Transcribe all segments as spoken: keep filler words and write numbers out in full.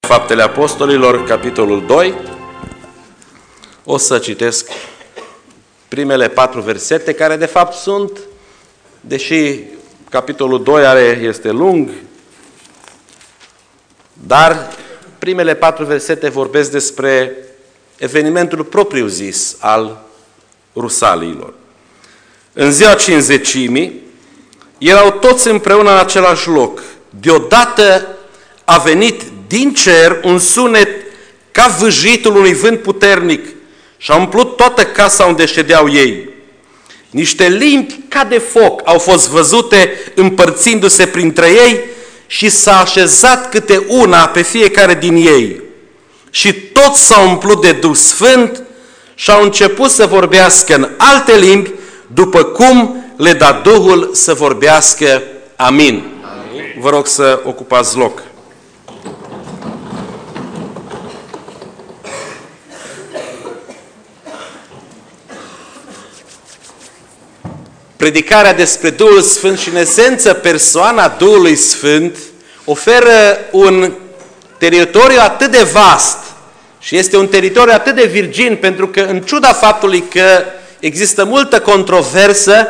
Faptele Apostolilor, capitolul doi. O să citesc primele patru versete, care de fapt sunt, deși capitolul doi are, este lung, dar primele patru versete vorbesc despre evenimentul propriu-zis al Rusaliilor. În ziua cincizecimii, erau toți împreună în același loc. Deodată a venit din cer un sunet ca vâjitul unui vânt puternic și a umplut toată casa unde ședeau ei. Niște limbi ca de foc au fost văzute împărțindu-se printre ei și s-a așezat câte una pe fiecare din ei. Și toți s-au umplut de Duh Sfânt și au început să vorbească în alte limbi, după cum le da Duhul să vorbească. Amin. Amin. Vă rog să ocupați loc. Predicarea despre Duhul Sfânt și, în esență, persoana Duhului Sfânt oferă un teritoriu atât de vast și este un teritoriu atât de virgin, pentru că, în ciuda faptului că există multă controversă,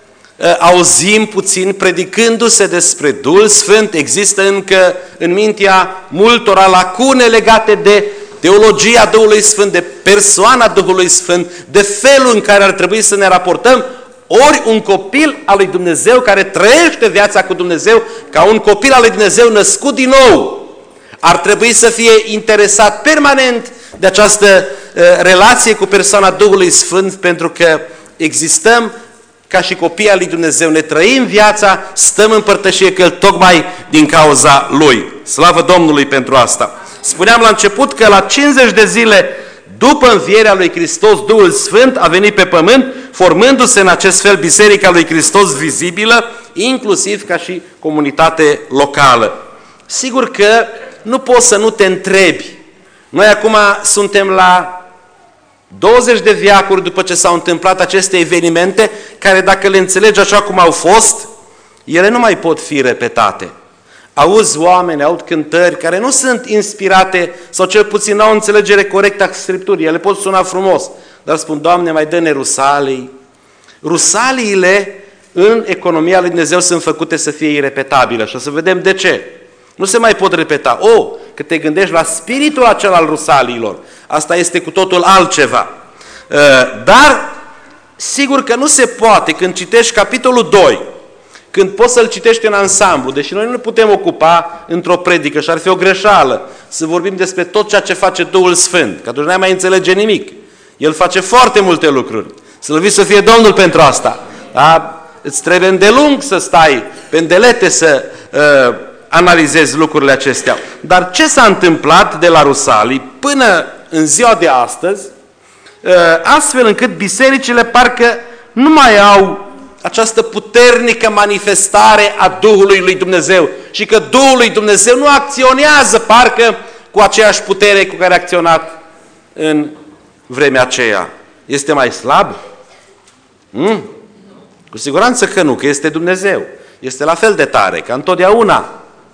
auzim puțin predicându-se despre Duhul Sfânt, există încă în mintea multora lacune legate de teologia Duhului Sfânt, de persoana Duhului Sfânt, de felul în care ar trebui să ne raportăm. Ori un copil al lui Dumnezeu care trăiește viața cu Dumnezeu, ca un copil al lui Dumnezeu născut din nou, ar trebui să fie interesat permanent de această uh, relație cu persoana Duhului Sfânt, pentru că existăm ca și copii al lui Dumnezeu, ne trăim viața, stăm în părtășie cu El tocmai din cauza Lui. Slavă Domnului pentru asta! Spuneam la început că la cincizeci de zile după învierea lui Hristos, Duhul Sfânt a venit pe pământ, formându-se în acest fel Biserica lui Hristos vizibilă, inclusiv ca și comunitate locală. Sigur că nu poți să nu te întrebi. Noi acum suntem la douăzeci de veacuri după ce s-au întâmplat aceste evenimente, care, dacă le înțelegi așa cum au fost, ele nu mai pot fi repetate. Auzi oameni, aud cântări care nu sunt inspirate sau cel puțin nu au înțelegere corectă a Scripturii. Ele pot suna frumos, dar spun: Doamne, mai dă-ne rusalii. Rusaliile în economia lui Dumnezeu sunt făcute să fie irepetabile și o să vedem de ce. Nu se mai pot repeta. O, că te gândești la spiritul acela al rusaliilor. Asta este cu totul altceva. Dar, sigur că nu se poate când citești capitolul doi, când poți să-l citești în ansamblu, deși noi nu ne putem ocupa într-o predică și ar fi o greșeală să vorbim despre tot ceea ce face Duhul Sfânt, că atunci n-ai mai înțelege nimic. El face foarte multe lucruri. Slăvit să fie Domnul pentru asta. Da? Îți trebuie îndelung să stai pe îndelete să uh, analizezi lucrurile acestea. Dar ce s-a întâmplat de la Rusalii până în ziua de astăzi, uh, astfel încât bisericile parcă nu mai au această puternică manifestare a Duhului lui Dumnezeu și că Duhul lui Dumnezeu nu acționează parcă cu aceeași putere cu care a acționat în vremea aceea. Este mai slab? Hmm? Cu siguranță că nu, că este Dumnezeu. Este la fel de tare, ca întotdeauna.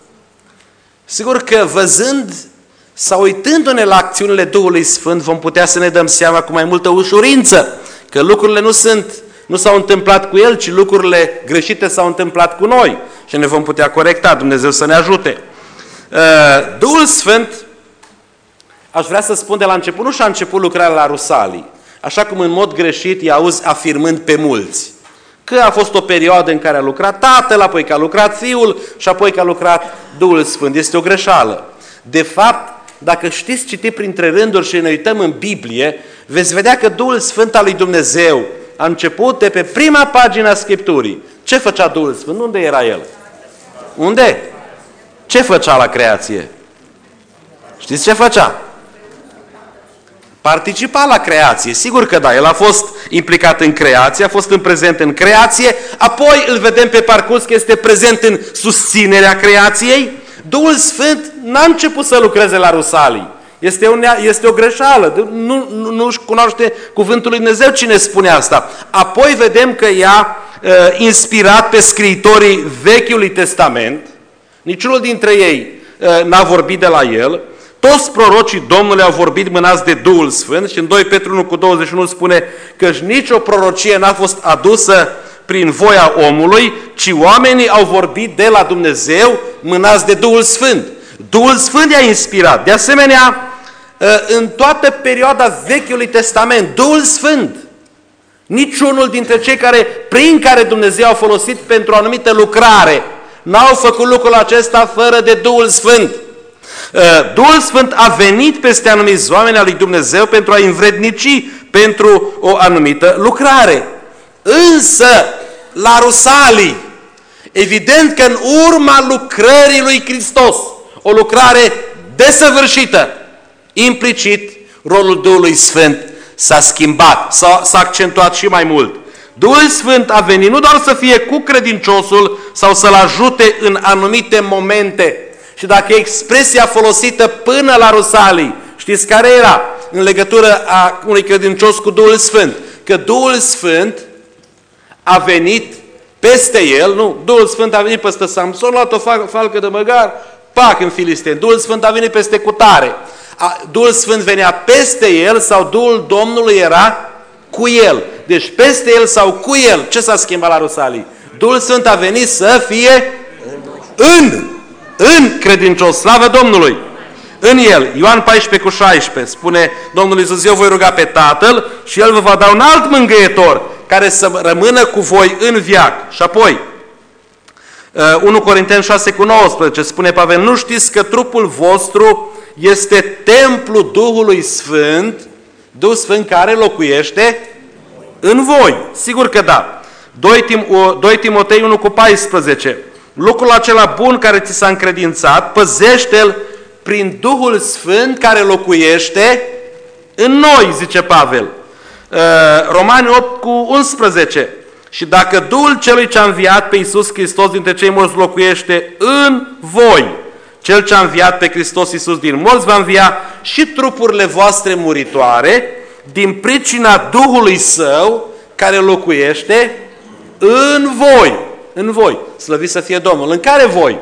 Sigur că văzând sau uitându-ne la acțiunile Duhului Sfânt, vom putea să ne dăm seama cu mai multă ușurință că lucrurile nu sunt Nu s-au întâmplat cu El, ci lucrurile greșite s-au întâmplat cu noi. Și ne vom putea corecta. Dumnezeu să ne ajute. Duhul Sfânt, aș vrea să spun de la început, nu și-a început lucrarea la Rusalii, așa cum în mod greșit îi auzi afirmând pe mulți. Că a fost o perioadă în care a lucrat Tatăl, apoi că a lucrat Fiul și apoi că a lucrat Duhul Sfânt. Este o greșeală. De fapt, dacă știți citi printre rânduri și ne uităm în Biblie, veți vedea că Duhul Sfânt al lui Dumnezeu a început de pe prima pagină a Scripturii. Ce făcea Duhul Sfânt? Unde era El? Unde? Ce făcea la creație? Știți ce făcea? Participa la creație. Sigur că da, El a fost implicat în creație, a fost în prezent în creație, apoi îl vedem pe parcurs că este prezent în susținerea creației. Duhul Sfânt n-a început să lucreze la Rusalii. Este, un, este o greșeală. Nu, nu, nu-și cunoaște cuvântul lui Dumnezeu cine spune asta. Apoi vedem că i-a uh, inspirat pe scriitorii Vechiului Testament. Niciunul dintre ei uh, n-a vorbit de la el. toți prorocii Domnului au vorbit mânați de Duhul Sfânt și în doi Petru unu cu douăzeci și unu spune că nicio prorocie n-a fost adusă prin voia omului, ci oamenii au vorbit de la Dumnezeu mânați de Duhul Sfânt. Duhul Sfânt i-a inspirat. De asemenea, în toată perioada Vechiului Testament, Duhul Sfânt, niciunul dintre cei care, prin care Dumnezeu a folosit pentru o anumită lucrare, n-au făcut lucrul acesta fără de Duhul Sfânt. Duhul Sfânt a venit peste anumiți oameni al lui Dumnezeu pentru a învrednici pentru o anumită lucrare. Însă, la Rusalii, evident că în urma lucrării lui Hristos, o lucrare desăvârșită, implicit, rolul Duhului Sfânt s-a schimbat, s-a, s-a accentuat și mai mult. Duhul Sfânt a venit nu doar să fie cu credinciosul sau să-l ajute în anumite momente. Și dacă e expresia folosită până la Rusalii, știți care era în legătură a unui credincios cu Duhul Sfânt? Că Duhul Sfânt a venit peste el, nu? Duhul Sfânt a venit peste Samson, a luat o falcă de măgar, pac în filisteni. Duhul Sfânt a venit peste cutare. Duhul Sfânt venea peste el sau Duhul Domnului era cu el. Deci peste el sau cu el. Ce s-a schimbat la Rusalii? Duhul Sfânt a venit să fie în, în credincios. Slavă Domnului! În el. Ioan paisprezece cu șaisprezece spune Domnul Iisus, eu voi ruga pe Tatăl și El vă va da un alt mângâietor care să rămână cu voi în veac. Și apoi, unu Corinteni șase cu nouăsprezece spune Pavel, nu știți că trupul vostru este templul Duhului Sfânt, Duhul Sfânt care locuiește în voi. Sigur că da. doi Timotei unu cu paisprezece. Lucrul acela bun care ți s-a încredințat, păzește-l prin Duhul Sfânt care locuiește în noi, zice Pavel. Romani opt cu unsprezece. Și dacă Duhul celui ce a înviat pe Iisus Hristos dintre cei morți locuiește în voi, Cel ce a înviat pe Hristos Iisus din morți va învia și trupurile voastre muritoare din pricina Duhului Său care locuiește în voi. În voi. Slăvit să fie Domnul. În care voi?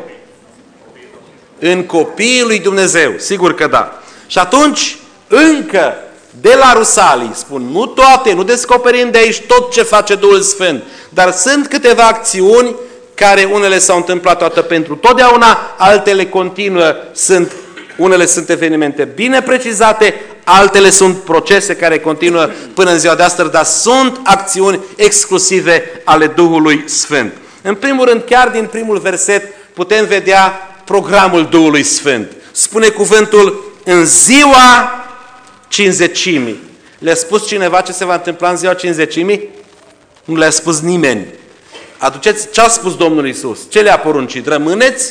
În copiii lui Dumnezeu. Sigur că da. Și atunci, încă de la Rusalii, spun, nu toate, nu descoperim de aici tot ce face Duhul Sfânt, dar sunt câteva acțiuni care unele s-au întâmplat toată pentru totdeauna, altele continuă, sunt, unele sunt evenimente bine precizate, altele sunt procese care continuă până în ziua de astăzi, dar sunt acțiuni exclusive ale Duhului Sfânt. În primul rând, chiar din primul verset, putem vedea programul Duhului Sfânt. Spune cuvântul, în ziua cincizecimii. Le-a spus cineva ce se va întâmpla în ziua cincizecimii? Nu le-a spus nimeni. Aduceți ce a spus Domnul Iisus. Ce le-a poruncit? Rămâneți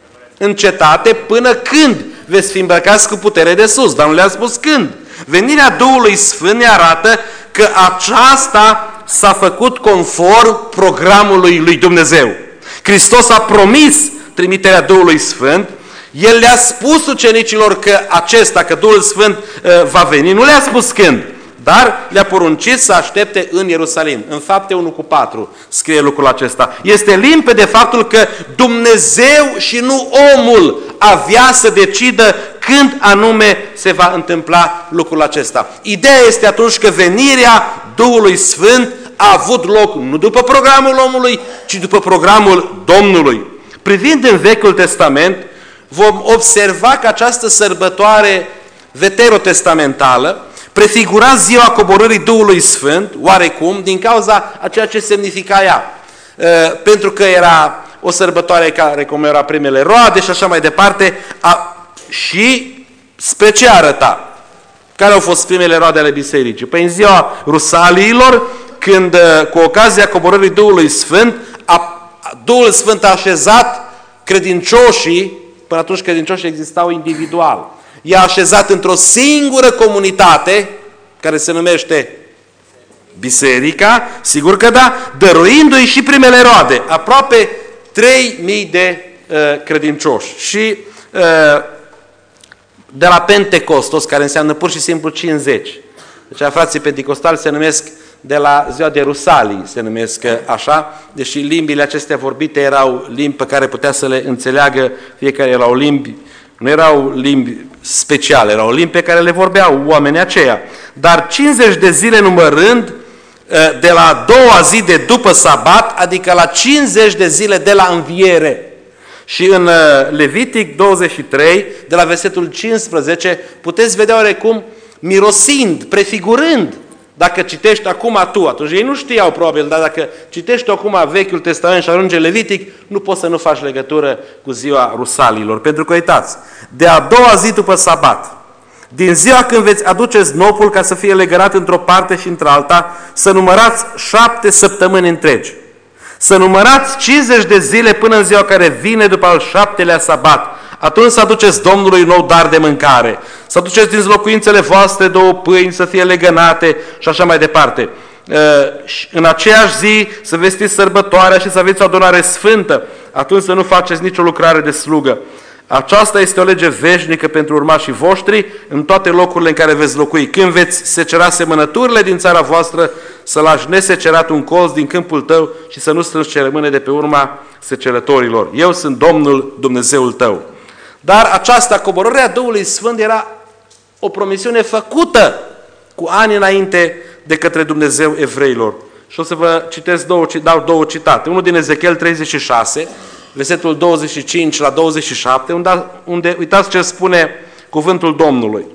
în cetate până când veți fi îmbrăcați cu putere de sus. Dar nu le-a spus când. Venirea Duhului Sfânt ne arată că aceasta s-a făcut conform programului lui Dumnezeu. Hristos a promis trimiterea Duhului Sfânt. El le-a spus ucenicilor că acesta, că Duhul Sfânt va veni. Nu le-a spus când. Dar le-a poruncit să aștepte în Ierusalim. În Fapte unu cu patru scrie lucrul acesta. Este limpede faptul că Dumnezeu și nu omul avea să decidă când anume se va întâmpla lucrul acesta. Ideea este atunci că venirea Duhului Sfânt a avut loc nu după programul omului, ci după programul Domnului. Privind în Vechiul Testament, vom observa că această sărbătoare veterotestamentală prefigura ziua coborârii Duhului Sfânt, oarecum, din cauza a ceea ce semnifica ea. E, pentru că era o sărbătoare care comemora primele roade și așa mai departe, a, și spre ce arăta? Care au fost primele roade ale bisericii? Păi în ziua Rusaliilor, când cu ocazia coborârii Duhului Sfânt, a, Duhul Sfânt a așezat credincioșii, până atunci credincioșii existau individual, i-a așezat într-o singură comunitate, care se numește Biserica, sigur că da, dăruindu-i și primele roade, aproape trei mii de uh, credincioși. Și uh, de la Pentecostos, care înseamnă pur și simplu cincizeci. Deci frații pentecostali se numesc de la ziua de Rusalii, se numesc așa, deși limbile acestea vorbite erau limbi pe care putea să le înțeleagă, fiecare erau limbi Nu erau limbi speciale, erau limbi pe care le vorbeau oamenii aceia. Dar cincizeci de zile numărând, de la a doua zi de după sabat, adică la cincizeci de zile de la înviere. Și în Levitic douăzeci și trei, de la versetul cincisprezece, puteți vedea oarecum mirosind, prefigurând. Dacă citești acum tu, atunci ei nu știau probabil, dar dacă citești acum Vechiul Testament și ajunge Levitic, nu poți să nu faci legătură cu ziua Rusalilor. Pentru că uitați, de a doua zi după sabat, din ziua când veți aduce snopul ca să fie legănat într-o parte și într-alta, să numărați șapte săptămâni întregi. Să numărați cincizeci de zile până în ziua care vine după al șaptelea sabat. Atunci să aduceți Domnului un nou dar de mâncare. Să aduceți din locuințele voastre două pâini să fie legănate și așa mai departe. În aceeași zi să vestiți sărbătoarea și să aveți o adunare sfântă. Atunci să nu faceți nicio lucrare de slugă. Aceasta este o lege veșnică pentru urmașii voștri în toate locurile în care veți locui. Când veți secera semănăturile din țara voastră, să lași nesecerat un colț din câmpul tău și să nu strângi ce rămâne de pe urma secerătorilor. Eu sunt Domnul Dumnezeul tău. Dar această coborâre a Duhului Sfânt era o promisiune făcută cu ani înainte de către Dumnezeu evreilor. Și o să vă citesc două, dau două citate. Unul din Ezechiel treizeci și șase, versetul douăzeci și cinci la douăzeci și șapte, unde, unde uitați ce spune cuvântul Domnului.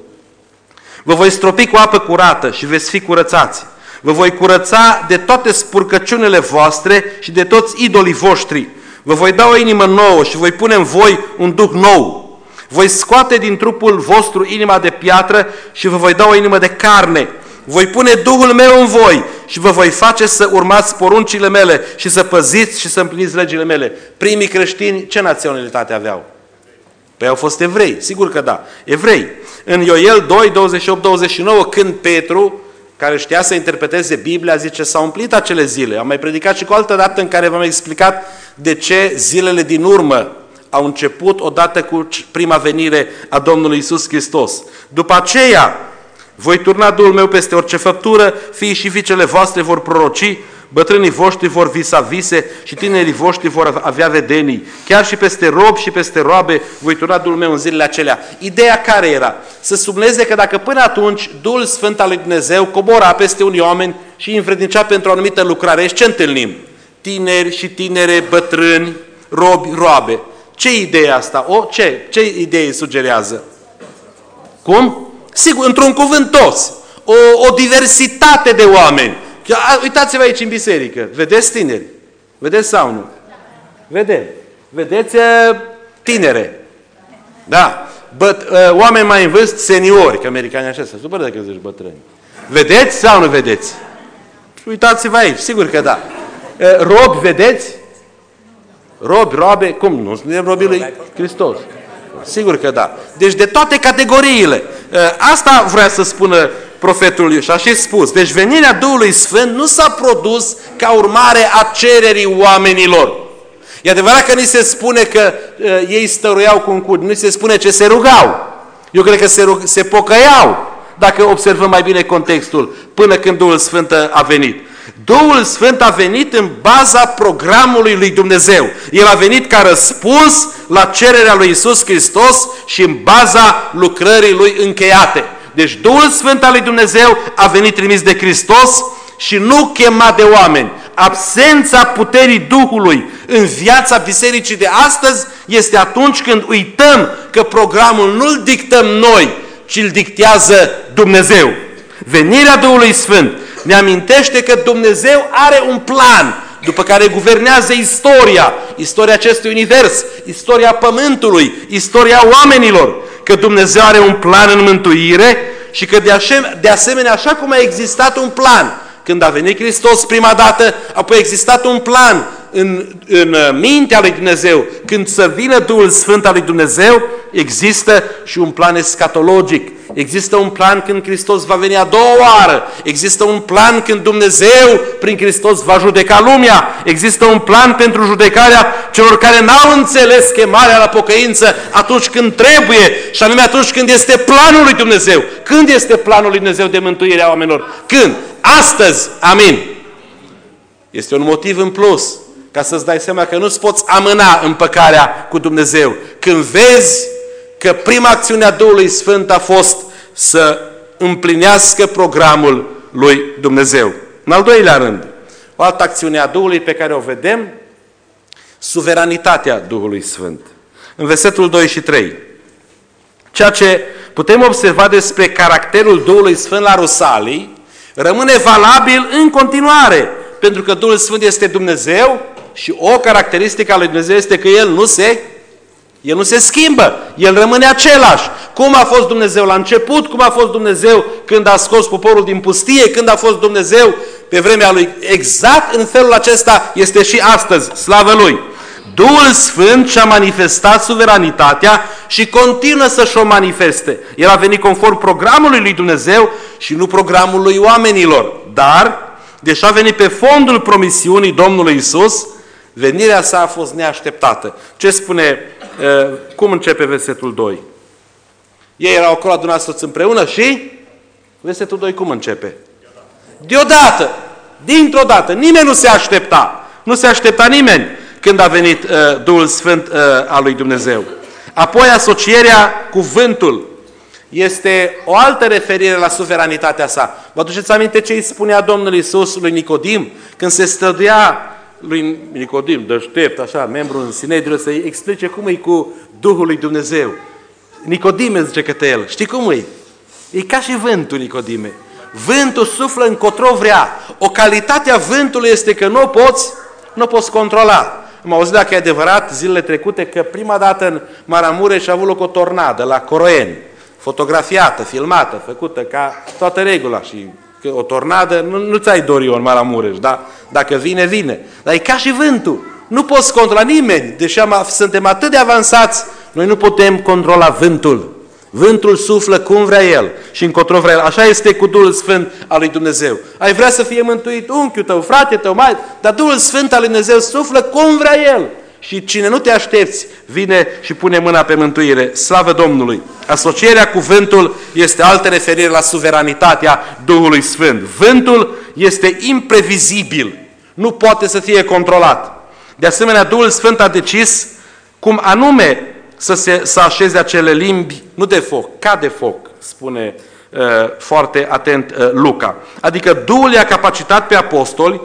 Vă voi stropi cu apă curată și veți fi curățați. Vă voi curăța de toate spurcăciunile voastre și de toți idolii voștri. Vă voi da o inimă nouă și voi pune în voi un duh nou. Voi scoate din trupul vostru inima de piatră și vă voi da o inimă de carne. Voi pune Duhul meu în voi și vă voi face să urmați poruncile mele și să păziți și să împliniți legile mele. Primii creștini ce naționalitate aveau? Păi au fost evrei, sigur că da, evrei. În Ioel doi, douăzeci și opt douăzeci și nouă, când Petru, care știa să interpreteze Biblia, zice, s-au împlinit acele zile. Am mai predicat și cu altă dată în care v-am explicat de ce zilele din urmă au început odată cu prima venire a Domnului Iisus Hristos. După aceea, voi turna Duhul meu peste orice făptură, fiii și fiicele voastre vor proroci, bătrânii voștri vor visa vise și tinerii voștri vor avea vedenii. Chiar și peste robi și peste roabe voi turna Duhul meu în zilele acelea. Ideea care era? Să sublinieze că dacă până atunci Duhul Sfânt al lui Dumnezeu cobora peste unii oameni și îi învrednicea pentru o anumită lucrare, și ce întâlnim? Tineri și tinere, bătrâni, robi, roabe. Ce idee asta? O, ce? Ce idee sugerează? Cum? Sigur, într-un cuvânt toți. O, o diversitate de oameni. Uitați-vă aici în biserică. Vedeți tineri? Vedeți sau nu? Vedem. Vedeți tinere. Da. Băt, oameni mai în vârstă, seniori, că americanii așa se supără dacă zici bătrâni. Vedeți sau nu vedeți? Uitați-vă aici, sigur că da. Robi, vedeți? Robi, roabe, cum? Nu suntem robii lui Hristos. Sigur că da. Deci de toate categoriile. Asta vrea să spună profetul Iușa și a spus. Deci venirea Duhului Sfânt nu s-a produs ca urmare a cererii oamenilor. E adevărat că ni se spune că uh, ei stăruiau cu un cud. Nu se spune ce se rugau. Eu cred că se, rug, se pocăiau, dacă observăm mai bine contextul, până când Duhul Sfânt a venit. Duhul Sfânt a venit în baza programului lui Dumnezeu. El a venit ca răspuns la cererea lui Iisus Hristos și în baza lucrării lui încheiate. Deci Duhul Sfânt al lui Dumnezeu a venit trimis de Hristos și nu chemat de oameni. Absența puterii Duhului în viața bisericii de astăzi este atunci când uităm că programul nu-l dictăm noi, ci îl dictează Dumnezeu. Venirea Duhului Sfânt ne amintește că Dumnezeu are un plan după care guvernează istoria, istoria acestui univers, istoria pământului, istoria oamenilor, că Dumnezeu are un plan în mântuire și că de asemenea, așa cum a existat un plan când a venit Hristos prima dată, apoi a existat un plan în, în mintea lui Dumnezeu, când să vină Duhul Sfânt al lui Dumnezeu, există și un plan escatologic. Există un plan când Hristos va veni a doua oară. Există un plan când Dumnezeu prin Hristos va judeca lumea. Există un plan pentru judecarea celor care n-au înțeles chemarea la pocăință atunci când trebuie și anume atunci când este planul lui Dumnezeu. Când este planul lui Dumnezeu de mântuire a oamenilor? Când? Astăzi. Amin. Este un motiv în plus ca să-ți dai seama că nu-ți poți amâna împăcarea cu Dumnezeu. Când vezi că prima acțiune a Duhului Sfânt a fost să împlinească programul lui Dumnezeu. În al doilea rând, o altă acțiune a Duhului pe care o vedem, suveranitatea Duhului Sfânt. În versetul doi și trei. Ceea ce putem observa despre caracterul Duhului Sfânt la Rusalii rămâne valabil în continuare, pentru că Duhul Sfânt este Dumnezeu și o caracteristică a lui Dumnezeu este că El nu se, El nu se schimbă, El rămâne același. Cum a fost Dumnezeu la început, cum a fost Dumnezeu când a scos poporul din pustie, când a fost Dumnezeu pe vremea Lui. Exact în felul acesta este și astăzi, slavă Lui. Duhul Sfânt și-a manifestat suveranitatea și continuă să-și o manifeste. El a venit conform programului lui Dumnezeu și nu programului oamenilor. Dar, deși a venit pe fondul promisiunii Domnului Isus, venirea sa a fost neașteptată. Ce spune, cum începe versetul doi? Ei erau acolo adunați toți împreună și versetul doi cum începe? Deodată, dintr-o dată, nimeni nu se aștepta. Nu se aștepta nimeni când a venit uh, Duhul Sfânt uh, al lui Dumnezeu. Apoi asocierea cuvântul este o altă referire la suveranitatea sa. Vă aduceți aminte ce îi spunea Domnul Iisus lui Nicodim? Când se străduia lui Nicodim, deștept, așa, membru în Sinedriu, să-i explice cum e cu Duhul lui Dumnezeu. Nicodime, zice către el, știi cum e? E ca și vântul, Nicodime. Vântul suflă încotro vrea. O calitate a vântului este că nu o poți, nu o poți controla. Am auzit, dacă e adevărat, zilele trecute, că prima dată în Maramureș a avut loc o tornadă la Coroieni, fotografiată, filmată, făcută ca toată regula. Și o tornadă, nu, nu ți-ai dori-o în Maramureș, da? Dacă vine, vine. Dar e ca și vântul. Nu poți controla nimeni. Deși am, suntem atât de avansați, noi nu putem controla vântul. Vântul suflă cum vrea El și încotro vrea El. Așa este cu Duhul Sfânt al lui Dumnezeu. Ai vrea să fie mântuit unchiul tău, frate tău, mai, dar Duhul Sfânt al lui Dumnezeu suflă cum vrea El. Și cine nu te aștepți, vine și pune mâna pe mântuire. Slavă Domnului! Asocierea cu vântul este altă referire la suveranitatea Duhului Sfânt. Vântul este imprevizibil. Nu poate să fie controlat. De asemenea, Duhul Sfânt a decis cum anume să se să așeze acele limbi, nu de foc, ca de foc, spune uh, foarte atent uh, Luca. Adică Duhul i-a capacitat pe apostoli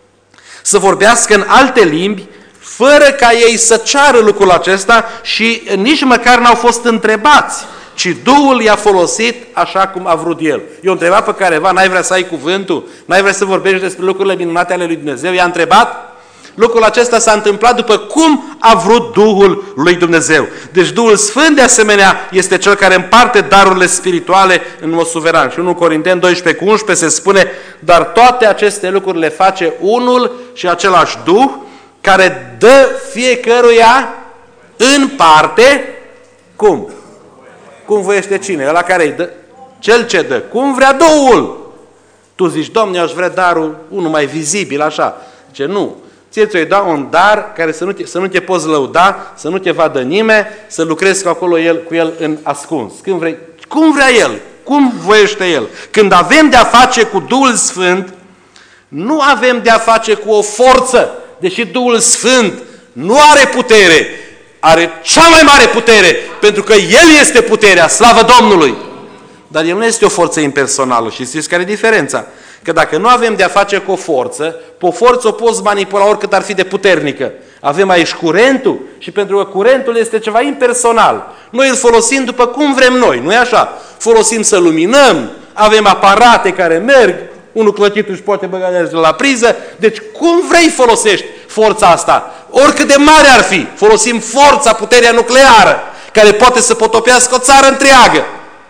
să vorbească în alte limbi, fără ca ei să ceară lucrul acesta și nici măcar n-au fost întrebați, ci Duhul i-a folosit așa cum a vrut El. Eu întreba pe careva, n-ai vrea să ai cuvântul? N-ai vrea să vorbești despre lucrurile minunate ale lui Dumnezeu? I-a întrebat? Lucrul acesta s-a întâmplat după cum a vrut Duhul lui Dumnezeu. Deci Duhul Sfânt, de asemenea, este Cel care împarte darurile spirituale în mod suveran. Și unu Corinteni doisprezece cu unsprezece se spune, dar toate aceste lucruri le face unul și același Duh, care dă fiecăruia în parte, cum? Cum voiește cine? Ăla care îi dă? Cel ce dă. Cum vrea Duhul? Tu zici, Doamne, eu aș vrea darul unul mai vizibil, așa. Ce nu. Ție ți-o dau un dar care să nu, te, să nu te poți lăuda, să nu te vadă nimeni, să lucrezi cu acolo el, cu el în ascuns. Când vrei, cum vrea El? Cum voiește El? Când avem de-a face cu Duhul Sfânt, nu avem de-a face cu o forță, deși Duhul Sfânt nu are putere, are cea mai mare putere, pentru că El este puterea, slavă Domnului! Dar El nu este o forță impersonală și știți care e diferența? Că dacă nu avem de-a face cu o forță, pe o forță o poți manipula oricât ar fi de puternică. Avem aici curentul și pentru că curentul este ceva impersonal. Noi îl folosim după cum vrem noi, nu-i așa? Folosim să luminăm, avem aparate care merg, unul clătit își poate băga de la priză, deci cum vrei folosești forța asta? Oricât de mare ar fi, folosim forța, puterea nucleară, care poate să potopească o țară întreagă.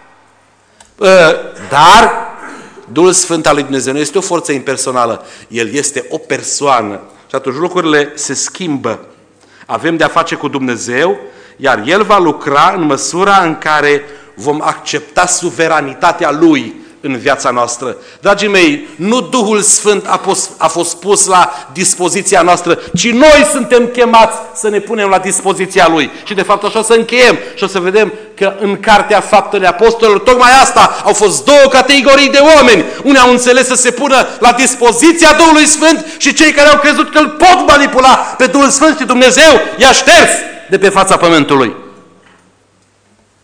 Dar Duhul Sfânt al lui Dumnezeu nu este o forță impersonală, El este o persoană. Și atunci lucrurile se schimbă. Avem de-a face cu Dumnezeu, iar El va lucra în măsura în care vom accepta suveranitatea Lui în viața noastră. Dragii mei, nu Duhul Sfânt a, pus, a fost pus la dispoziția noastră, ci noi suntem chemați să ne punem la dispoziția Lui. Și de fapt așa o să încheiem și o să vedem că în Cartea Faptele Apostolilor, tocmai asta, au fost două categorii de oameni. Unii au înțeles să se pună la dispoziția Duhului Sfânt și cei care au crezut că îl pot manipula pe Duhul Sfânt și Dumnezeu i-a șters de pe fața pământului.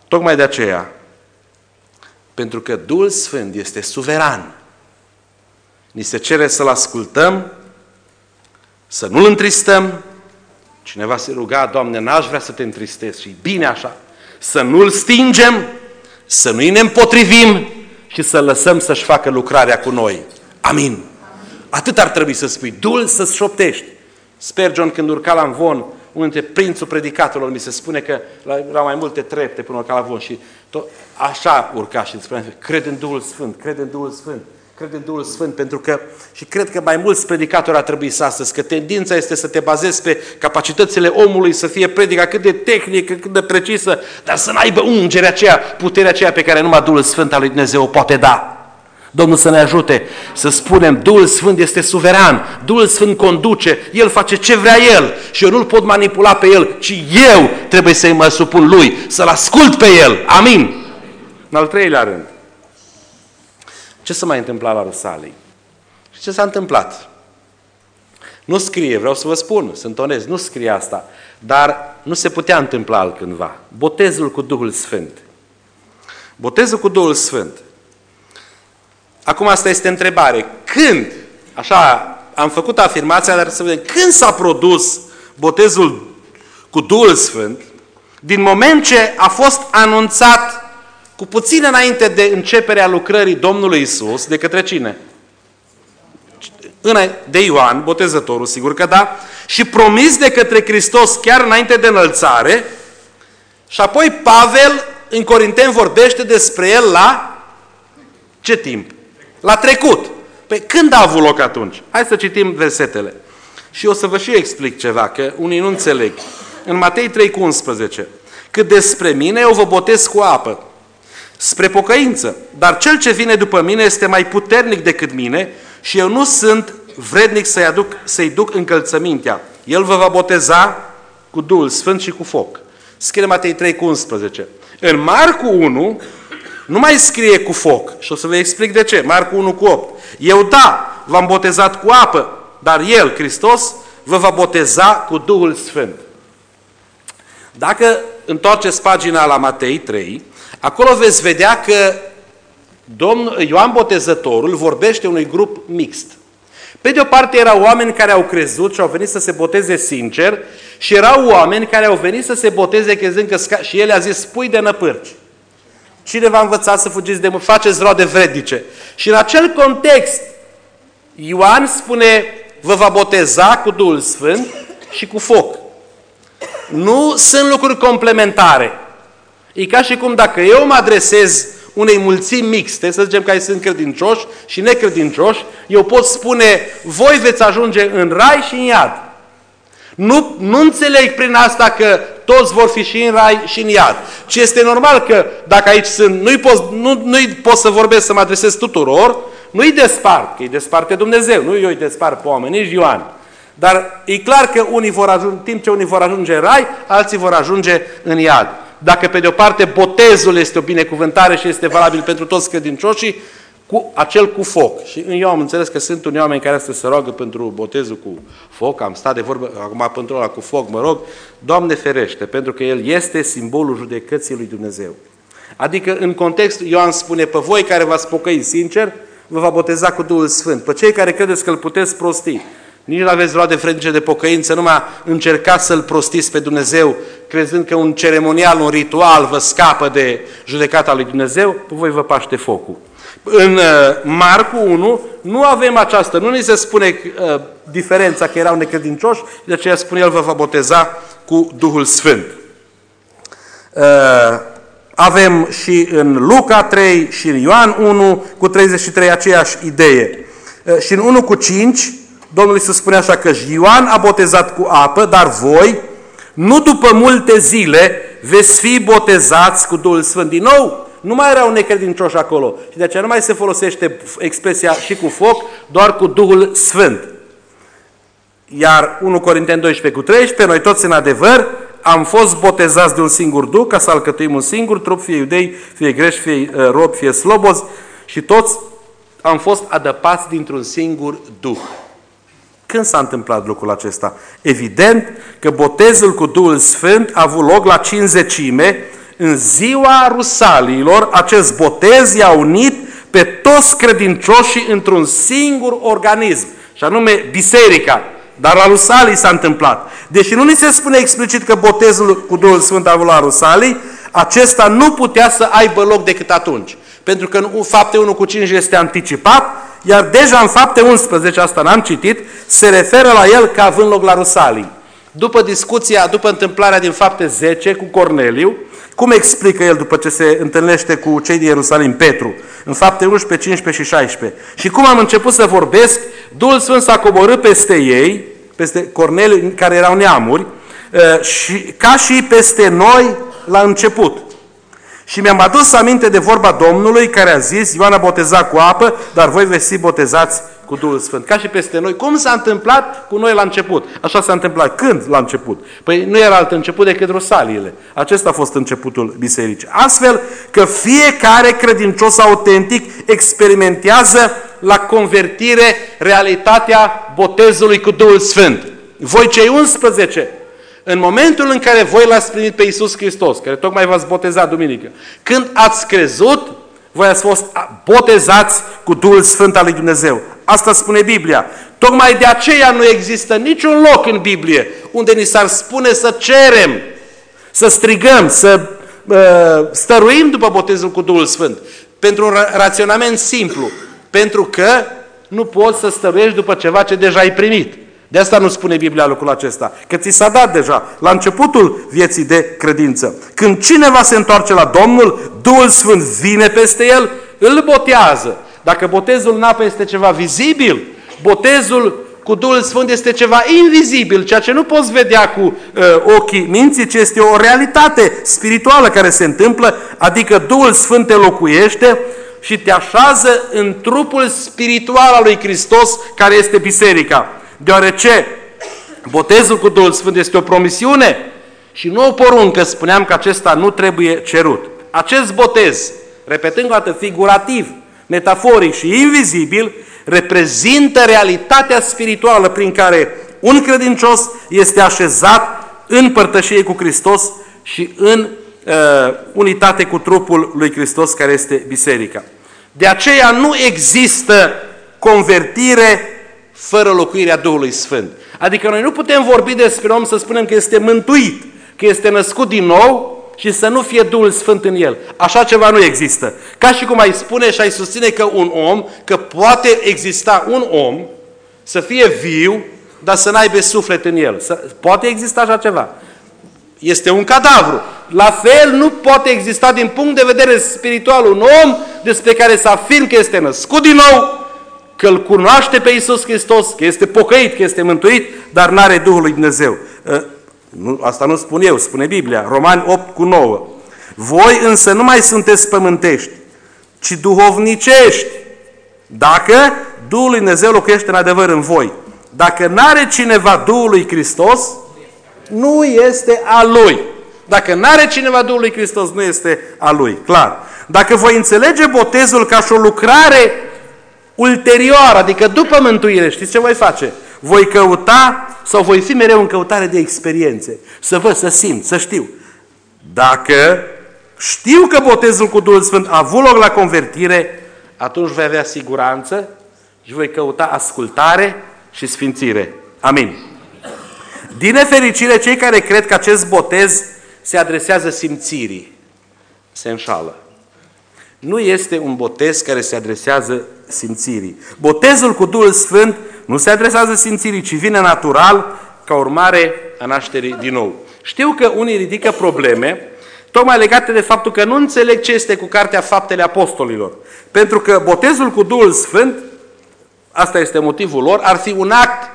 Tocmai de aceea, pentru că Duhul Sfânt este suveran, ni se cere să-L ascultăm, să nu-L întristăm. Cineva se ruga, Doamne, n-aș vrea să te întristezi, și bine așa, să nu-L stingem, să nu-i ne împotrivim și să lăsăm să-și facă lucrarea cu noi. Amin. Atât ar trebui să spui, Duhul să-ți șoptești. Spurgeon, când urca la Amvon, unul dintre prințul predicatorilor, mi se spune că erau mai multe trepte până urca la Amvon și tot, așa urca și îți spunea, cred în Duhul Sfânt, cred în Duhul Sfânt, cred în Duhul Sfânt, pentru că, și cred că mai mulți predicatori ar trebui să astăzi, că tendința este să te bazezi pe capacitățile omului, să fie predica cât de tehnică, cât de precisă, dar să n-aibă ungerea aceea, puterea aceea pe care numai Duhul Sfânt al lui Dumnezeu o poate da. Domnul să ne ajute să spunem, Duhul Sfânt este suveran, Duhul Sfânt conduce, El face ce vrea El și eu nu-L pot manipula pe El, ci eu trebuie să-i mă supun Lui, să-L ascult pe El. Amin. În al treilea rând, ce s-a mai întâmplat la Rusalii? Și ce s-a întâmplat? Nu scrie, vreau să vă spun, să întonez, nu scrie asta, dar nu se putea întâmpla altcândva. Botezul cu Duhul Sfânt. Botezul cu Duhul Sfânt. Acum asta este întrebare. Când, așa am făcut afirmația, dar să vedem, când s-a produs botezul cu Duhul Sfânt? Din moment ce a fost anunțat cu puțin înainte de începerea lucrării Domnului Isus, de către cine? De Ioan, Botezătorul, sigur că da, și promis de către Hristos chiar înainte de înălțare, și apoi Pavel în Corinteni vorbește despre el la ce timp? La trecut. Păi când a avut loc atunci? Hai să citim versetele. Și o să vă și explic ceva, că unii nu înțeleg. În Matei trei cu unsprezece. Cât despre mine, eu vă botez cu apă, spre pocăință. Dar cel ce vine după mine este mai puternic decât mine și eu nu sunt vrednic să-i, aduc, să-i duc încălțămintea. El vă va boteza cu Duhul Sfânt și cu foc. Scrie Matei trei cu unsprezece. În Marcu unu nu mai scrie cu foc. Și o să vă explic de ce. Marcu unu cu opt. Eu da, v-am botezat cu apă, dar El, Hristos, vă va boteza cu Duhul Sfânt. Dacă întoarceți pagina la Matei trei, acolo veți vedea că Domnul Ioan Botezătorul vorbește unui grup mixt. Pe de o parte erau oameni care au crezut și au venit să se boteze sincer și erau oameni care au venit să se boteze crezând că sca... și el a zis, spui de năpârci. Cine v-a învățat să fugiți de mult? Faceți roade vrednice. Și în acel context, Ioan spune, vă va boteza cu Duhul Sfânt și cu foc. Nu sunt lucruri complementare. E ca și cum dacă eu mă adresez unei mulțimi mixte, să zicem că sunt credincioși și necredincioși, eu pot spune, voi veți ajunge în rai și în iad. Nu, nu înțeleg prin asta că toți vor fi și în rai și în iad. Ci este normal că dacă aici sunt, nu-i pot, nu, nu-i pot să vorbesc, să mă adresez tuturor, nu-i despart, că îi desparte Dumnezeu, nu eu îi despart pe oameni, nici Ioan. Dar e clar că unii vor ajunge, în timp ce unii vor ajunge în rai, alții vor ajunge în iad. Dacă pe de o parte botezul este o binecuvântare și este valabil pentru toți credincioșii, cu acel cu foc. Și eu am înțeles că sunt unii oameni care astăzi se roagă pentru botezul cu foc, am stat de vorbă, acum pentru ăla cu foc, mă rog, Doamne ferește, pentru că el este simbolul judecății lui Dumnezeu. Adică în context, Ioan spune, pe voi care v-ați pocăi sincer, vă va boteza cu Duhul Sfânt. Pe cei care credeți că îl puteți prosti, nici nu aveți roade vrednice de pocăință, numai încercați să-L prostiți pe Dumnezeu, crezând că un ceremonial, un ritual vă scapă de judecata lui Dumnezeu, pe voi vă paște focul. În Marcu unu nu avem aceasta, nu ni se spune uh, diferența că erau necredincioși, de aceea spune El vă va boteza cu Duhul Sfânt. Uh, avem și în Luca trei și în Ioan unu cu treizeci și trei aceeași idee. Uh, și în unu cu cinci Domnul Iisus spune așa că Ioan a botezat cu apă, dar voi, nu după multe zile, veți fi botezați cu Duhul Sfânt. Din nou, nu mai erau necredincioși acolo. Și de aceea nu mai se folosește expresia și cu foc, doar cu Duhul Sfânt. Iar unu Corinteni doisprezece cu treisprezece, noi toți în adevăr am fost botezați de un singur Duh, ca să alcătuim un singur trup, fie iudei, fie greși, fie robi, fie slobozi, și toți am fost adăpați dintr-un singur Duh. Când s-a întâmplat lucrul acesta? Evident că botezul cu Duhul Sfânt a avut loc la cinzecime, În ziua Rusaliilor, acest botez i-a unit pe toți credincioșii într-un singur organism, și anume biserica. Dar la Rusalii s-a întâmplat. Deși nu ni se spune explicit că botezul cu Duhul Sfânt a avut la Rusalii, acesta nu putea să aibă loc decât atunci. Pentru că în Fapte unu cu cinci este anticipat, iar deja în Fapte unsprezece, asta n-am citit, se referă la el ca având loc la Rusalii. După discuția, după întâmplarea din Fapte zece cu Corneliu, cum explică el după ce se întâlnește cu cei din Ierusalim, Petru, în Fapte unsprezece, cincisprezece și șaisprezece? Și cum am început să vorbesc, Duhul Sfânt s-a coborât peste ei, peste Corneliu, care erau neamuri, și, ca și peste noi la început. Și mi-am adus aminte de vorba Domnului care a zis, Ioan a botezat cu apă, dar voi veți fi botezați cu Duhul Sfânt. Ca și peste noi. Cum s-a întâmplat cu noi la început? Așa s-a întâmplat. Când la început? Păi nu era alt început decât Rusaliile. Acesta a fost începutul bisericii. Astfel că fiecare credincios autentic experimentează la convertire realitatea botezului cu Duhul Sfânt. Voi cei unsprezece, în momentul în care voi l-ați primit pe Iisus Hristos, care tocmai v-ați botezat duminică, când ați crezut, voi ați fost botezați cu Duhul Sfânt al lui Dumnezeu. Asta spune Biblia. Tocmai de aceea nu există niciun loc în Biblie unde ni s-ar spune să cerem, să strigăm, să uh, stăruim după botezul cu Duhul Sfânt. Pentru un raționament simplu. Pentru că nu poți să stăruiești după ceva ce deja ai primit. De asta nu spune Biblia lucrul acesta. Că ți s-a dat deja, la începutul vieții de credință. Când cineva se întoarce la Domnul, Duhul Sfânt vine peste el, îl botează. Dacă botezul în apă este ceva vizibil, botezul cu Duhul Sfânt este ceva invizibil, ceea ce nu poți vedea cu uh, ochii minții, ci este o realitate spirituală care se întâmplă, adică Duhul Sfânt te locuiește și te așează în trupul spiritual al lui Hristos, care este biserica. Deoarece botezul cu Duhul Sfânt este o promisiune și nu o poruncă, spuneam că acesta nu trebuie cerut. Acest botez, repetând o dată, figurativ, metaforic și invizibil, reprezintă realitatea spirituală prin care un credincios este așezat în părtășie cu Hristos și în uh, unitate cu trupul lui Hristos, care este biserica. De aceea nu există convertire fără locuirea Duhului Sfânt. Adică noi nu putem vorbi despre om să spunem că este mântuit, că este născut din nou și să nu fie Duhul Sfânt în el. Așa ceva nu există. Ca și cum ai spune și ai susține că un om, că poate exista un om să fie viu, dar să n-aibă suflet în el. Să, poate exista așa ceva. Este un cadavru. La fel nu poate exista din punct de vedere spiritual un om despre care să afirm că este născut din nou, că îl cunoaște pe Iisus Hristos, că este pocăit, că este mântuit, dar n-are Duhul lui Dumnezeu. Nu, asta nu spun eu, spune Biblia, Romani opt cu nouă. Voi însă nu mai sunteți pământești, ci duhovnicești, dacă Duhul lui Dumnezeu locuiește în adevăr în voi. Dacă n-are cineva Duhul lui Hristos, nu este a lui. Dacă n-are cineva Duhul lui Hristos, nu este a lui, clar. Dacă voi înțelege botezul ca și o lucrare ulterioară, adică după mântuire, știți ce voi face? Voi căuta sau voi fi mereu în căutare de experiențe. Să văd, să simt, să știu. Dacă știu că botezul cu Duhul Sfânt a avut loc la convertire, atunci voi avea siguranță și voi căuta ascultare și sfințire. Amin. Din nefericire, cei care cred că acest botez se adresează simțirii se înșală. Nu este un botez care se adresează simțirii. Botezul cu Duhul Sfânt nu se adresează simțirii, ci vine natural ca urmare a nașterii din nou. Știu că unii ridică probleme tocmai legate de faptul că nu înțeleg ce este cu Cartea Faptele Apostolilor. Pentru că botezul cu Duhul Sfânt, asta este motivul lor, ar fi un act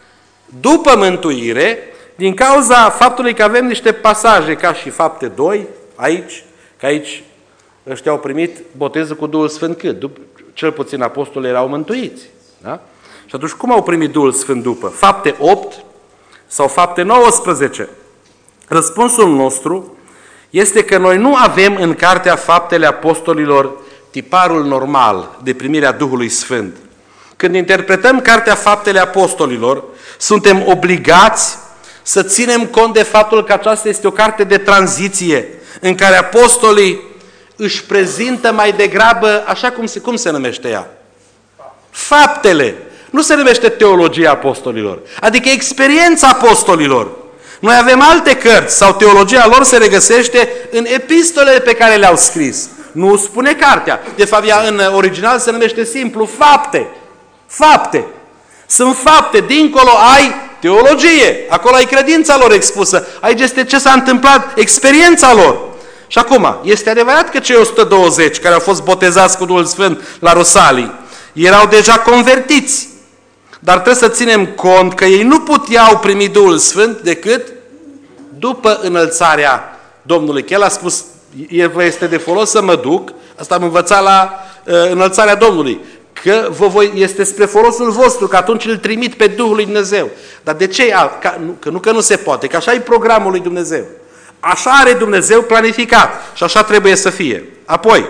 după mântuire, din cauza faptului că avem niște pasaje, ca și Fapte doi, aici, că aici ăștia au primit botezul cu Duhul Sfânt cât? După, cel puțin apostolii erau mântuiți. Da? Și atunci cum au primit Duhul Sfânt după? Fapte opt sau Fapte nouăsprezece? Răspunsul nostru este că noi nu avem în Cartea Faptele Apostolilor tiparul normal de primirea Duhului Sfânt. Când interpretăm Cartea Faptele Apostolilor, suntem obligați să ținem cont de faptul că aceasta este o carte de tranziție, în care apostolii își prezintă mai degrabă, așa cum se, cum se numește ea? Faptele. Nu se numește teologia apostolilor. Adică experiența apostolilor. Noi avem alte cărți sau teologia lor se regăsește în epistolele pe care le-au scris. Nu spune cartea. De fapt, ea în original se numește simplu fapte. Fapte. Sunt fapte. Dincolo ai teologie. Acolo ai credința lor expusă. Aici este ce s-a întâmplat, experiența lor. Și acum, este adevărat că cei o sută douăzeci care au fost botezați cu Duhul Sfânt la Rusalii erau deja convertiți. Dar trebuie să ținem cont că ei nu puteau primi Duhul Sfânt decât după înălțarea Domnului. Că El a spus, el vă este de folos să mă duc, asta am învățat la uh, înălțarea Domnului, că vă voi, este spre folosul vostru, că atunci îl trimit pe Duhul lui Dumnezeu. Dar de ce? Ca, nu, că nu că nu se poate, că așa e programul lui Dumnezeu. Așa are Dumnezeu planificat și așa trebuie să fie. Apoi,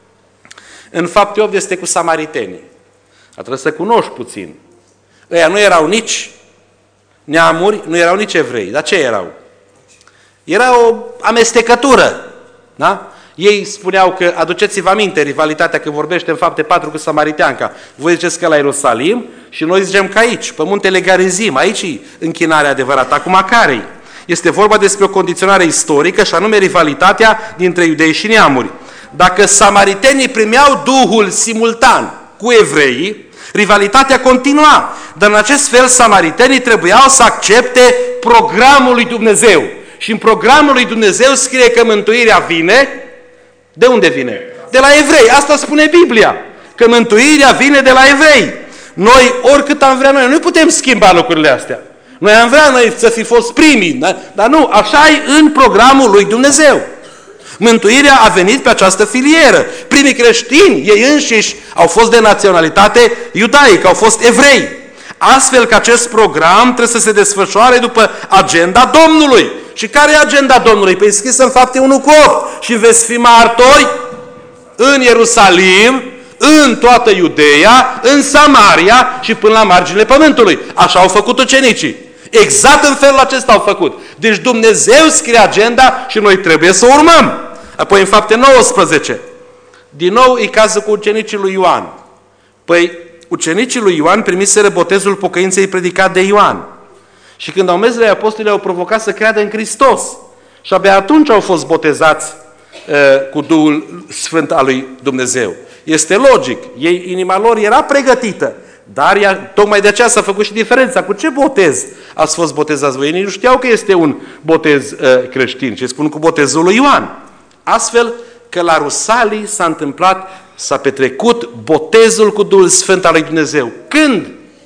în Fapte opt este cu samaritenii. Trebuie să cunoști puțin. Ăia nu erau nici neamuri, nu erau nici evrei. Dar ce erau? Era o amestecătură. Da? Ei spuneau că, aduceți-vă aminte, rivalitatea că vorbește în Fapte patru cu samariteanca. Voi ziceți că la Ierusalim și noi zicem că aici, pe muntele Garizim, aici e închinarea adevărată. Acum care-i? Este vorba despre o condiționare istorică și anume rivalitatea dintre iudei și neamuri. Dacă samaritenii primeau Duhul simultan cu evreii, rivalitatea continua. Dar în acest fel samaritenii trebuiau să accepte programul lui Dumnezeu. Și în programul lui Dumnezeu scrie că mântuirea vine. De unde vine? De la evrei. Asta spune Biblia. Că mântuirea vine de la evrei. Noi, oricât am vrea noi, nu putem schimba lucrurile astea. Noi am vrea noi să fi fost primii. Dar nu, așa e în programul lui Dumnezeu. Mântuirea a venit pe această filieră. Primii creștini, ei înșiși, au fost de naționalitate iudaică, au fost evrei. Astfel că acest program trebuie să se desfășoare după agenda Domnului. Și care e agenda Domnului? Păi scrisă în Fapte unu cu opt. Și veți fi martori în Ierusalim, în toată Iudeea, în Samaria și până la marginile pământului. Așa au făcut ucenicii. Exact în felul acesta au făcut. Deci Dumnezeu scrie agenda și noi trebuie să o urmăm. Apoi în Fapte nouăsprezece. Din nou e cazul cu ucenicii lui Ioan. Păi ucenicii lui Ioan primiseră botezul pocăinței predicat de Ioan. Și când au mers la apostoli, au provocat să creadă în Hristos. Și abia atunci au fost botezați uh, cu Duhul Sfânt al lui Dumnezeu. Este logic. Ei, inima lor era pregătită. Dar ea, tocmai de aceea s-a făcut și diferența. Cu ce botez ați fost botezați voi? Ei nu știau că este un botez uh, creștin, ci spun cu botezul lui Ioan. Astfel că la Rusalii s-a întâmplat, s-a petrecut botezul cu Duhul Sfânt al lui Dumnezeu. Când?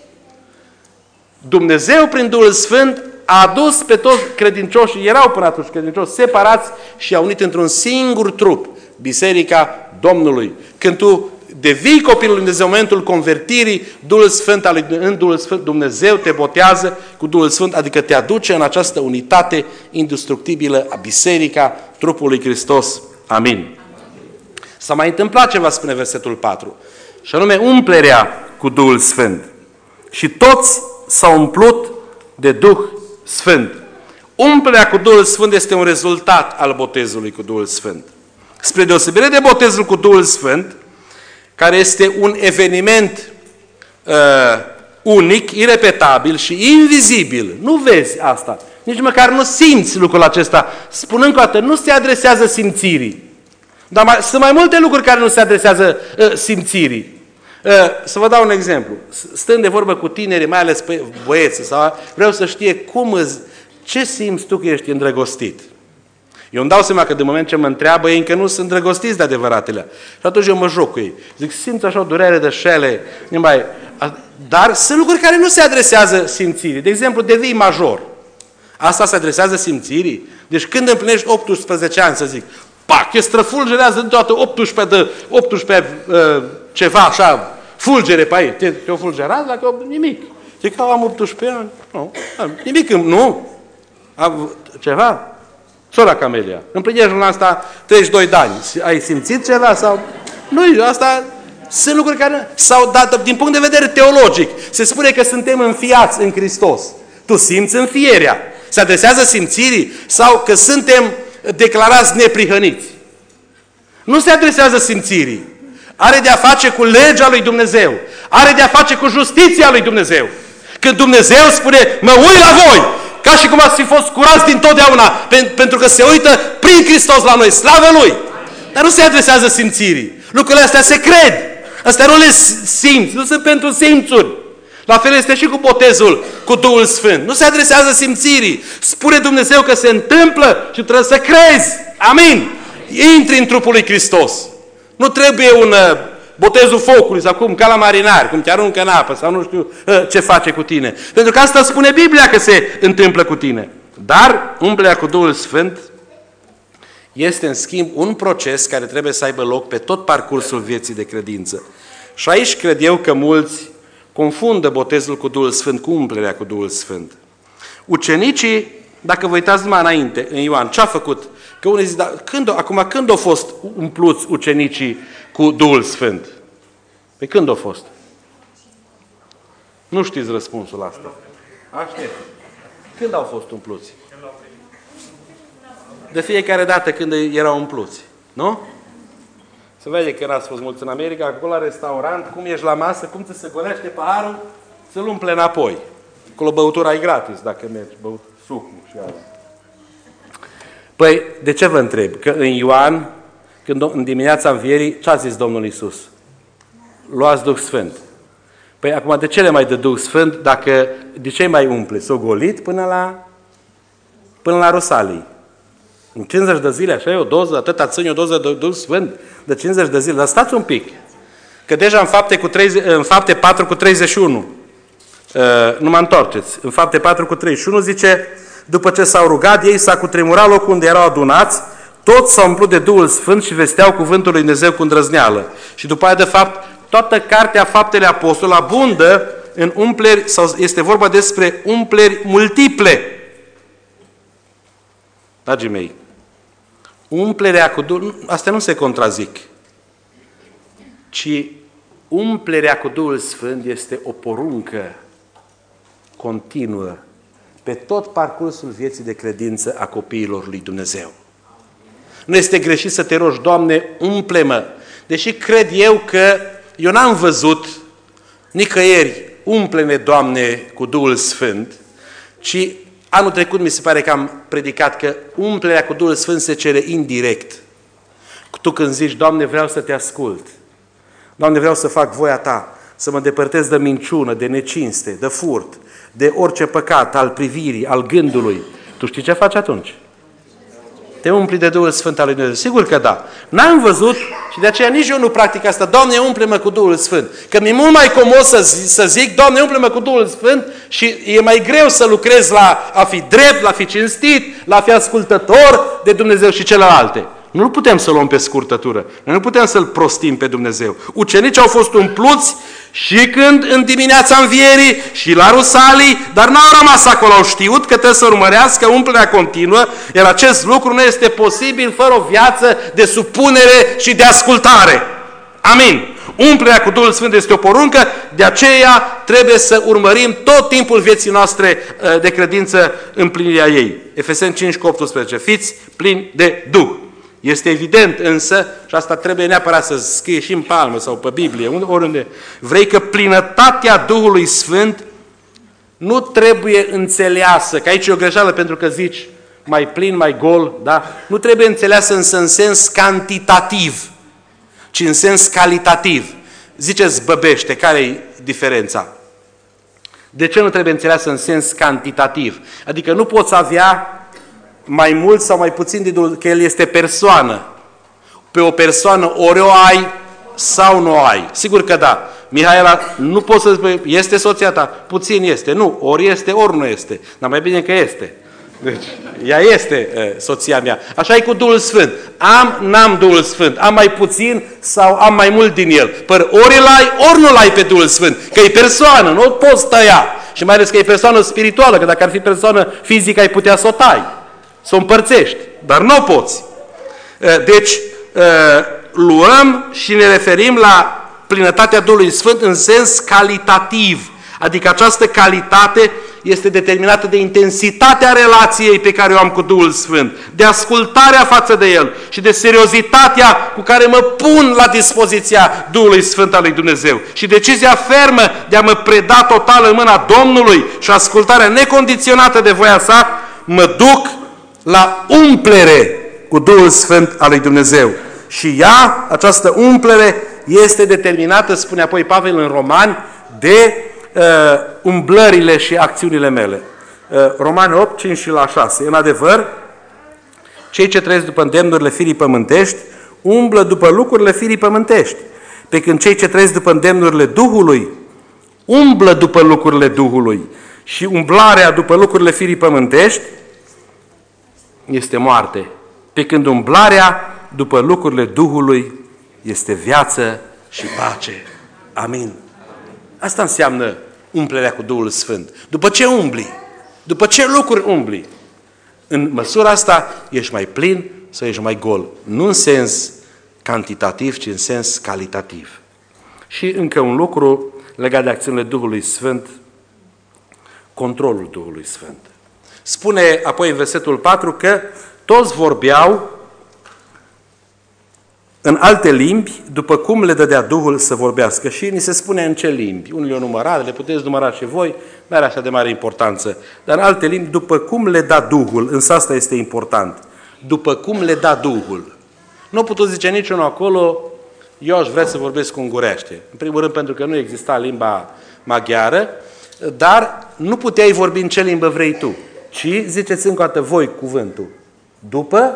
Dumnezeu, prin Duhul Sfânt, a adus pe toți credincioșii, erau până atunci credincioși, separați și i-a unit într-un singur trup, Biserica Domnului. Când tu devii copilul lui Dumnezeu, în momentul convertirii, Duhul Sfânt al lui, în Duhul Sfânt, Dumnezeu te botează cu Duhul Sfânt, adică te aduce în această unitate indestructibilă a Biserica trupului Hristos. Amin. S-a mai întâmplat ceva, spune versetul patru, și anume umplerea cu Duhul Sfânt. Și toți s-au umplut de Duh Sfânt. Umplerea cu Duhul Sfânt este un rezultat al botezului cu Duhul Sfânt. Spre deosebire de botezul cu Duhul Sfânt, care este un eveniment uh, unic, irepetabil și invizibil. Nu vezi asta. Nici măcar nu simți lucrul acesta. Spun încă o dată, nu se adresează simțirii. Dar mai, sunt mai multe lucruri care nu se adresează uh, simțirii. Uh, să vă dau un exemplu. Stând de vorbă cu tinerii, mai ales pe băieții, sau, vreau să știe cum îți, ce simți tu că ești îndrăgostit. Eu îmi dau seama că de moment ce mă întreabă, ei încă nu sunt îndrăgostiți de adevăratele. Și atunci eu mă joc cu ei. Zic, simt așa o durere de șele. Mai... Dar sunt lucruri care nu se adresează simțirii. De exemplu, devii major. Asta se adresează simțirii. Deci când împlinești optsprezece ani, să zic, pac, e străfulgerează în toată optsprezece, de, optsprezece uh, ceva așa, fulgere pe aici. Te, te-o fulgerat? Dacă nimic. Zic că am optsprezece ani. Nu, nimic, nu. Am, ceva? Sora Camelia, împlinești luna asta treizeci și doi de ani. Ai simțit ceva? Sau... Nu, asta sunt lucruri care s-au dat din punct de vedere teologic. Se spune că suntem înfiați în Hristos. Tu simți înfierea. Se adresează simțirii. Sau că suntem declarați neprihăniți. Nu se adresează simțirii. Are de-a face cu legea lui Dumnezeu. Are de-a face cu justiția lui Dumnezeu. Când Dumnezeu spune, mă uit la voi, ca și cum ați fi fost curați dintotdeauna, pentru că se uită prin Hristos la noi, slavă Lui. Dar nu se adresează simțirii. Lucrurile astea se cred. Astea nu le simți, nu sunt pentru simțuri. La fel este și cu botezul cu Duhul Sfânt. Nu se adresează simțirii. Spune Dumnezeu că se întâmplă și trebuie să crezi. Amin. Intri în trupul lui Hristos. Nu trebuie un uh, botezul focului sau cum, ca la marinari, cum te aruncă în apă sau nu știu uh, ce face cu tine. Pentru că asta spune Biblia că se întâmplă cu tine. Dar umplerea cu Duhul Sfânt este în schimb un proces care trebuie să aibă loc pe tot parcursul vieții de credință. Și aici cred eu că mulți confundă botezul cu Duhul Sfânt cu umplerea cu Duhul Sfânt. Ucenicii, dacă vă uitați mai înainte, în Ioan, ce a făcut? Că unii zic, da, când, acum când au fost umpluți ucenicii cu Duhul Sfânt? Păi când au fost? Nu știți răspunsul la asta. Aștept. Când au fost umpluți? De fiecare dată când erau umpluți. Nu? Se vede că n-ați fost mulți în America, acolo la restaurant, cum ești la masă, cum ți se golește paharul, să-l umple înapoi. Acolo băutura e gratis, dacă mergi, băut sucul și ala. Păi, de ce vă întreb? Că în Ioan, când, în dimineața învierii, ce a zis Domnul Iisus? Luați Duh Sfânt. Păi acum, de ce le mai dă Duh Sfânt dacă, de ce mai umple? S-o golit până la, până la Rusalii. În cincizeci de zile, așa e o doză, atâta ține o doză de Duh Sfânt, de cincizeci de zile. Dar stați un pic. Că deja în fapte, cu treizeci, în fapte patru cu treizeci și unu, uh, nu mă întorceți, în fapte patru cu treizeci și unu zice, după ce s-au rugat, ei s-a cutremurat locul unde erau adunați, toți s-au umplut de Duhul Sfânt și vesteau cuvântul lui Dumnezeu cu îndrăzneală. Și după aia, de fapt, toată cartea Faptele Apostolilor abundă în umpleri, sau este vorba despre umpleri multiple. Dragii mei, umplerea cu Duhul, astea nu se contrazic, ci umplerea cu Duhul Sfânt este o poruncă continuă pe tot parcursul vieții de credință a copiilor lui Dumnezeu. Nu este greșit să te rogi, Doamne, umple-mă. Deși cred eu că eu n-am văzut nicăieri, umple-ne, Doamne, cu Duhul Sfânt, ci anul trecut mi se pare că am predicat că umplerea cu Duhul Sfânt se cere indirect. Tu când zici, Doamne, vreau să te ascult, Doamne, vreau să fac voia Ta, să mă depărtez de minciună, de necinste, de furt, de orice păcat al privirii, al gândului, tu știi ce faci atunci? Te umpli de Duhul Sfânt al lui Dumnezeu. Sigur că da. N-am văzut și de aceea nici eu nu practic asta. Doamne, umple-mă cu Duhul Sfânt. Că mi-e mult mai comod să zic, să zic Doamne, umple-mă cu Duhul Sfânt și e mai greu să lucrez la a fi drept, la a fi cinstit, la a fi ascultător de Dumnezeu și celelalte. Nu putem să luăm pe scurtătură. Noi nu putem să-L prostim pe Dumnezeu. Ucenicii au fost umpluți și când în dimineața învierii și la Rusalii, dar n-au rămas acolo. Au știut că trebuie să urmărească umplerea continuă, iar acest lucru nu este posibil fără o viață de supunere și de ascultare. Amin. Umplerea cu Duhul Sfânt este o poruncă, de aceea trebuie să urmărim tot timpul vieții noastre de credință împlinirea ei. Efeseni cinci cu optsprezece. Fiți plini de Duh. Este evident însă, și asta trebuie neapărat să scrie și în palmă sau pe Biblie, oriunde vrei, că plinătatea Duhului Sfânt nu trebuie înțeleasă, că aici e o greșeală pentru că zici mai plin, mai gol, da? Nu trebuie înțeleasă însă în sens cantitativ, ci în sens calitativ. Ziceți băbește, care e diferența? De ce nu trebuie înțeleasă în sens cantitativ? Adică nu poți avea mai mult sau mai puțin de Duhul, că El este persoană. Pe o persoană ori o ai sau nu o ai. Sigur că da. Mihaela, nu poți să spui, este soția ta? Puțin este. Nu, ori este, ori nu este. Dar mai bine că este. Deci, ea este e, soția mea. Așa e cu Duhul Sfânt. Am, n-am Duhul Sfânt. Am mai puțin sau am mai mult din El. Păi ori îl ai, ori nu-l ai pe Duhul Sfânt. Că e persoană, nu o poți tăia. Și mai ales că e persoană spirituală, că dacă ar fi persoană fizică ai putea să o tai. Să o împărțești, dar nu o poți. Deci, luăm și ne referim la plinătatea Duhului Sfânt în sens calitativ. Adică această calitate este determinată de intensitatea relației pe care o am cu Duhul Sfânt, de ascultarea față de El și de seriozitatea cu care mă pun la dispoziția Duhului Sfânt al lui Dumnezeu. Și decizia fermă de a mă preda total în mâna Domnului și ascultarea necondiționată de voia sa, mă duc la umplere cu Duhul Sfânt al lui Dumnezeu. Și ea, această umplere, este determinată, spune apoi Pavel în Romani, de uh, umblările și acțiunile mele. Uh, Romani opt, cinci și la șase. În adevăr, cei ce trăiesc după îndemnurile firii pământești, umblă după lucrurile firii pământești. Pe când cei ce trăiesc după îndemnurile Duhului, umblă după lucrurile Duhului. Și umblarea după lucrurile firii pământești este moarte. Pe când umblarea după lucrurile Duhului este viață și pace. Amin. Asta înseamnă umplerea cu Duhul Sfânt. După ce umbli? După ce lucruri umbli? În măsura asta ești mai plin sau ești mai gol. Nu în sens cantitativ, ci în sens calitativ. Și încă un lucru legat de acțiunile Duhului Sfânt, controlul Duhului Sfânt. Spune apoi în versetul patru că toți vorbeau în alte limbi, după cum le dădea Duhul să vorbească. Și ni se spune în ce limbi. Unii le-au numărat, le puteți număra și voi, nu are așa de mare importanță. Dar în alte limbi, după cum le da Duhul, însă asta este important. După cum le da Duhul. Nu puteți zice niciunul acolo, eu aș vrea să vorbesc ungurește. În primul rând pentru că nu exista limba maghiară, dar nu puteai vorbi în ce limbă vrei tu. Ci, ziceți încă o dată voi cuvântul, după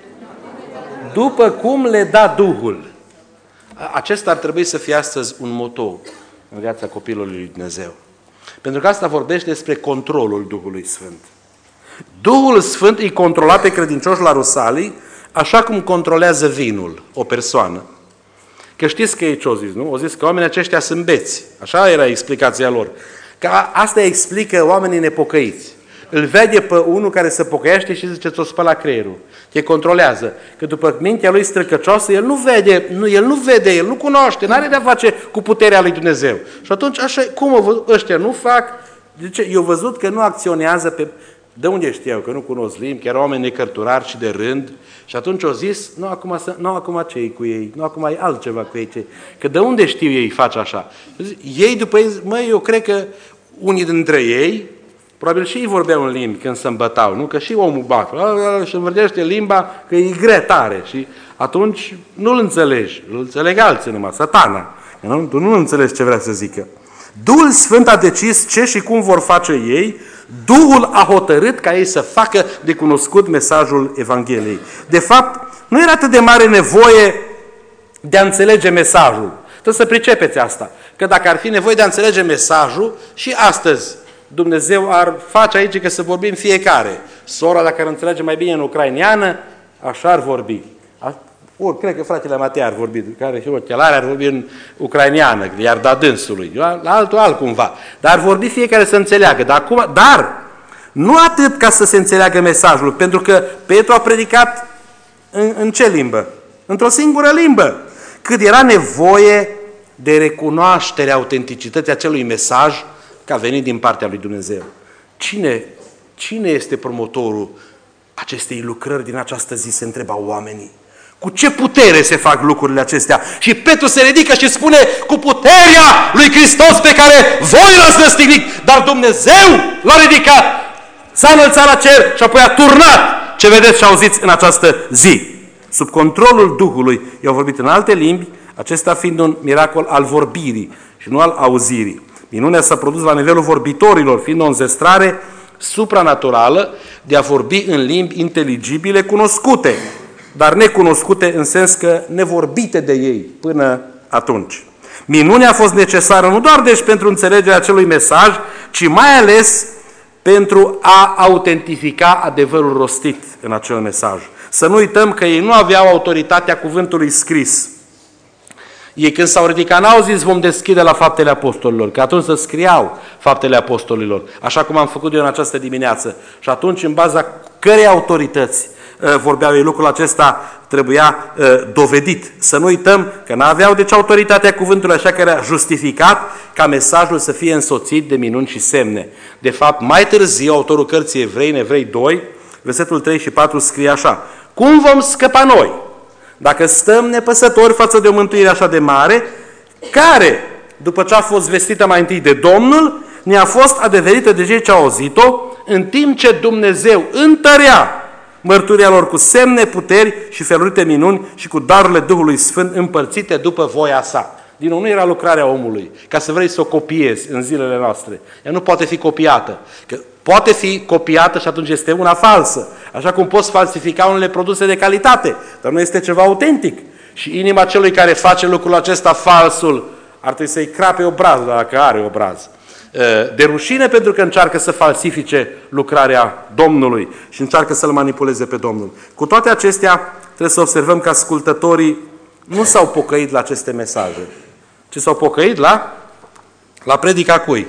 După cum le da Duhul. Acesta ar trebui să fie astăzi un motou în viața copilului lui Dumnezeu. Pentru că asta vorbește despre controlul Duhului Sfânt. Duhul Sfânt îi controla pe credincioși la Rusalii așa cum controlează vinul o persoană. Că știți că ei ce-au zis, nu? Au zis că oamenii aceștia sunt beți. Așa era explicația lor. Că asta explică oamenii nepocăiți. Îl vede pe unul care se pocăiește și zice, ți-o spăla creierul. Te controlează. Că după mintea lui străcăcioasă, el nu vede, nu, el nu vede, el nu cunoaște, n-are de-a face cu puterea lui Dumnezeu. Și atunci, așa, cum ăștia nu fac? Zice, eu văzut că nu acționează pe... De unde știau? Că nu cunosc limbi, că erau oameni necărturari și de rând. Și atunci au zis, nu acum, să, nu acum ce cu ei, nu acum e altceva cu ei. Ce... Că de unde știu ei face așa? Ei după ei, măi, eu cred că unii dintre ei, probabil și ei vorbeau în limbi când se îmbătau, nu? Că și omul bate, și învârtește limba că e grea tare și atunci nu-l înțelegi, îl înțeleg alții numai, satana. Nu? Tu nu înțelegi ce vrea să zică. Duhul Sfânt a decis ce și cum vor face ei, Duhul a hotărât ca ei să facă de cunoscut mesajul Evangheliei. De fapt, nu era atât de mare nevoie de a înțelege mesajul. Trebuie să pricepeți asta, că dacă ar fi nevoie de a înțelege mesajul, și astăzi Dumnezeu ar face aici că să vorbim fiecare. Sora, dacă ar înțelege mai bine în ucraineană, așa ar vorbi. Or, cred că fratele Matei ar vorbi, care și ochelare ar vorbi în ucraineană, i-ar da dânsului, la altul altcumva. Dar ar vorbi fiecare să înțeleagă. Dar, acum, dar nu atât ca să se înțeleagă mesajul, pentru că Petru a predicat în, în ce limbă? Într-o singură limbă. Cât era nevoie de recunoașterea autenticității acelui mesaj că a venit din partea lui Dumnezeu. Cine, cine este promotorul acestei lucrări din această zi, se întreba oamenii. Cu ce putere se fac lucrurile acestea? Și Petru se ridică și spune, cu puterea lui Hristos pe care voi l-ați răstignit, dar Dumnezeu l-a ridicat, s-a înălțat la cer și apoi a turnat ce vedeți și auziți în această zi. Sub controlul Duhului i-au vorbit în alte limbi, acesta fiind un miracol al vorbirii și nu al auzirii. Minunea s-a produs la nivelul vorbitorilor, fiind o înzestrare supranaturală de a vorbi în limbi inteligibile, cunoscute, dar necunoscute în sens că nevorbite de ei până atunci. Minunea a fost necesară nu doar deci pentru înțelegerea acelui mesaj, ci mai ales pentru a autentifica adevărul rostit în acel mesaj. Să nu uităm că ei nu aveau autoritatea cuvântului scris. Ei când s-au ridicat n-au zis vom deschide la Faptele Apostolilor, că atunci să scriau Faptele Apostolilor, așa cum am făcut eu în această dimineață. Și atunci în baza cărei autorități vorbeau ei, lucrul acesta trebuia uh, dovedit. Să nu uităm că n-aveau deci autoritatea cuvântului, așa că era justificat ca mesajul să fie însoțit de minuni și semne. De fapt, mai târziu, autorul cărții Evrei, în Evrei doi, versetul trei și patru, scrie așa: cum vom scăpa noi, dacă stăm nepăsători față de o mântuire așa de mare, care, după ce a fost vestită mai întâi de Domnul, ne-a fost adeverită de cei ce au auzit-o, în timp ce Dumnezeu întărea mărturia lor cu semne, puteri și felurite minuni și cu darurile Duhului Sfânt împărțite după voia sa. Din nou, nu era lucrarea omului, ca să vrei să o copiezi în zilele noastre. Ea nu poate fi copiată. Că poate fi copiată și atunci este una falsă. Așa cum poți falsifica unele produse de calitate, dar nu este ceva autentic. Și inima celui care face lucrul acesta, falsul, ar trebui să-i crape obrazul, dacă are obraz. De rușine, pentru că încearcă să falsifice lucrarea Domnului și încearcă să-L manipuleze pe Domnul. Cu toate acestea, trebuie să observăm că ascultătorii nu s-au pocăit la aceste mesaje, ci s-au pocăit la, la predica cui?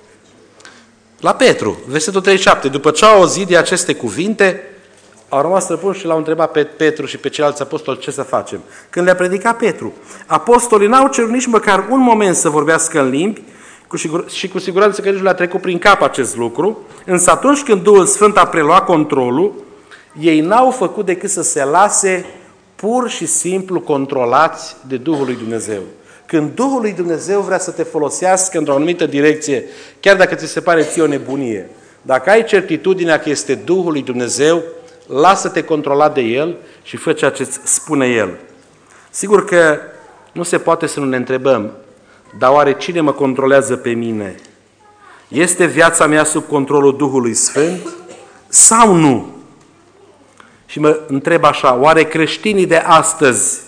La Petru, versetul treizeci și șapte. După ce au auzit de aceste cuvinte, au rămas străpunși și l-au întrebat pe Petru și pe ceilalți apostoli ce să facem. Când le-a predicat Petru, apostolii n-au cerut nici măcar un moment să vorbească în limbi, și cu siguranță că nici le-a trecut prin cap acest lucru, însă atunci când Duhul Sfânt a preluat controlul, ei n-au făcut decât să se lase pur și simplu controlați de Duhul lui Dumnezeu. Când Duhul lui Dumnezeu vrea să te folosească într-o anumită direcție, chiar dacă ți se pare ție o nebunie, dacă ai certitudinea că este Duhul lui Dumnezeu, lasă-te controla de El și fă ceea ce îți spune El. Sigur că nu se poate să nu ne întrebăm, dar oare cine mă controlează pe mine? Este viața mea sub controlul Duhului Sfânt sau nu? Și mă întreb așa, oare creștinii de astăzi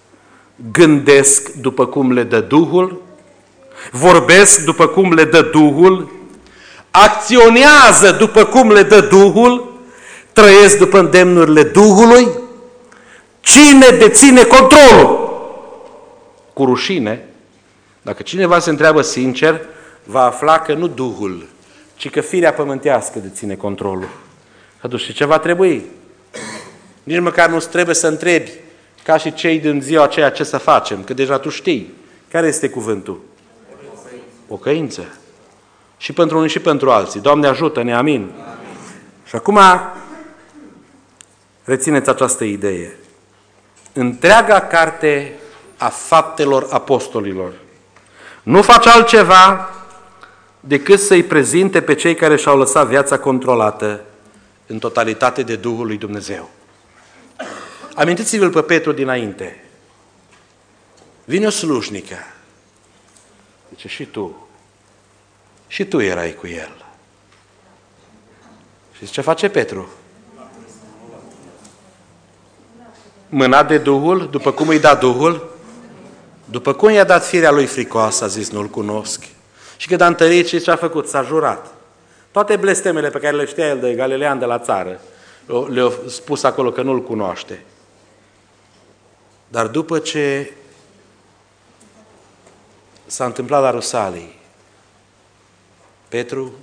gândesc după cum le dă Duhul? Vorbesc după cum le dă Duhul? Acționează după cum le dă Duhul? Trăiesc după îndemnurile Duhului? Cine deține controlul? Cu rușine, dacă cineva se întreabă sincer, va afla că nu Duhul, ci că firea pământească deține controlul. Atunci ce va trebui? Nici măcar nu trebuie să întrebi, ca și cei din ziua aceea, ce să facem, că deja tu știi. Care este cuvântul? Pocăință. Și pentru unii și pentru alții. Doamne ajută-ne, amin. Amin. Și acum rețineți această idee. Întreaga carte a faptelor apostolilor nu face altceva decât să-i prezinte pe cei care și-au lăsat viața controlată în totalitate de Duhul lui Dumnezeu. Amintiți-vă-l pe Petru dinainte. Vine o slujnică. Zice, și tu. Și tu erai cu el. Și ce face Petru? Mâna de Duhul, după cum îi da Duhul, după cum i-a dat firea lui fricoasă, a zis, nu-l cunosc. Și când a întărit, și ce a făcut? S-a jurat. Toate blestemele pe care le știa el de galilean de la țară, le-a spus acolo că nu-l cunoaște. Dar după ce s-a întâmplat la Rusalii, Petru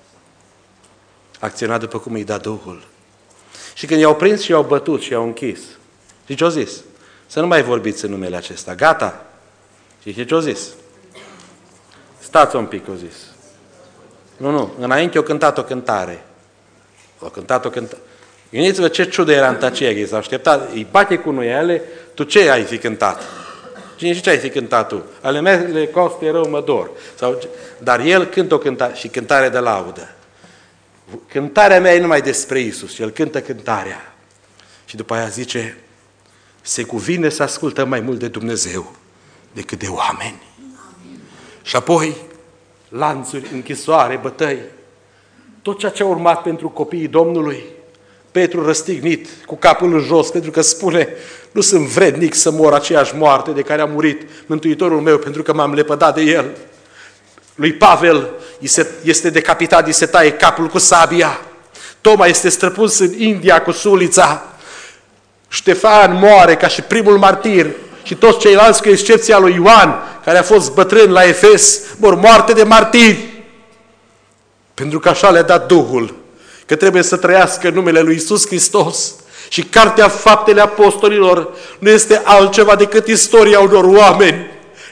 a acționat după cum îi da Duhul. Și când i-au prins și i-au bătut și i-au închis, și ce-au zis? Să nu mai vorbiți în numele acesta. Gata? Și ce-au zis? Stați un pic, au zis. Nu, nu. Înainte au cântat o cântare. Au cântat o cântare. Gândiți-vă ce ciudă era în tăcerea. Ei s-au așteptat. Îi bate cu nuiele. Tu ce ai fi cântat? Cine și ce ai fi cântat tu? Ale mele coste rău mă dor. Sau, dar el cântă o cântare și cântare de laudă. Cântarea mea e numai despre Iisus. El cântă cântarea. Și după aia zice, se cuvine să ascultăm mai mult de Dumnezeu decât de oameni. Amin. Și apoi, lanțuri, închisoare, bătăi, tot ceea ce a urmat pentru copiii Domnului, Petru răstignit, cu capul în jos, pentru că spune, nu sunt vrednic să mor aceeași moarte de care a murit Mântuitorul meu, pentru că m-am lepădat de el. Lui Pavel este decapitat, îi se taie capul cu sabia. Toma este străpuns în India cu sulița. Ștefan moare ca și primul martir și toți ceilalți, cu excepția lui Ioan, care a fost bătrân la Efes, mor moarte de martiri. Pentru că așa le-a dat Duhul, că trebuie să trăiască în numele lui Iisus Hristos. Și Cartea Faptele Apostolilor nu este altceva decât istoria unor oameni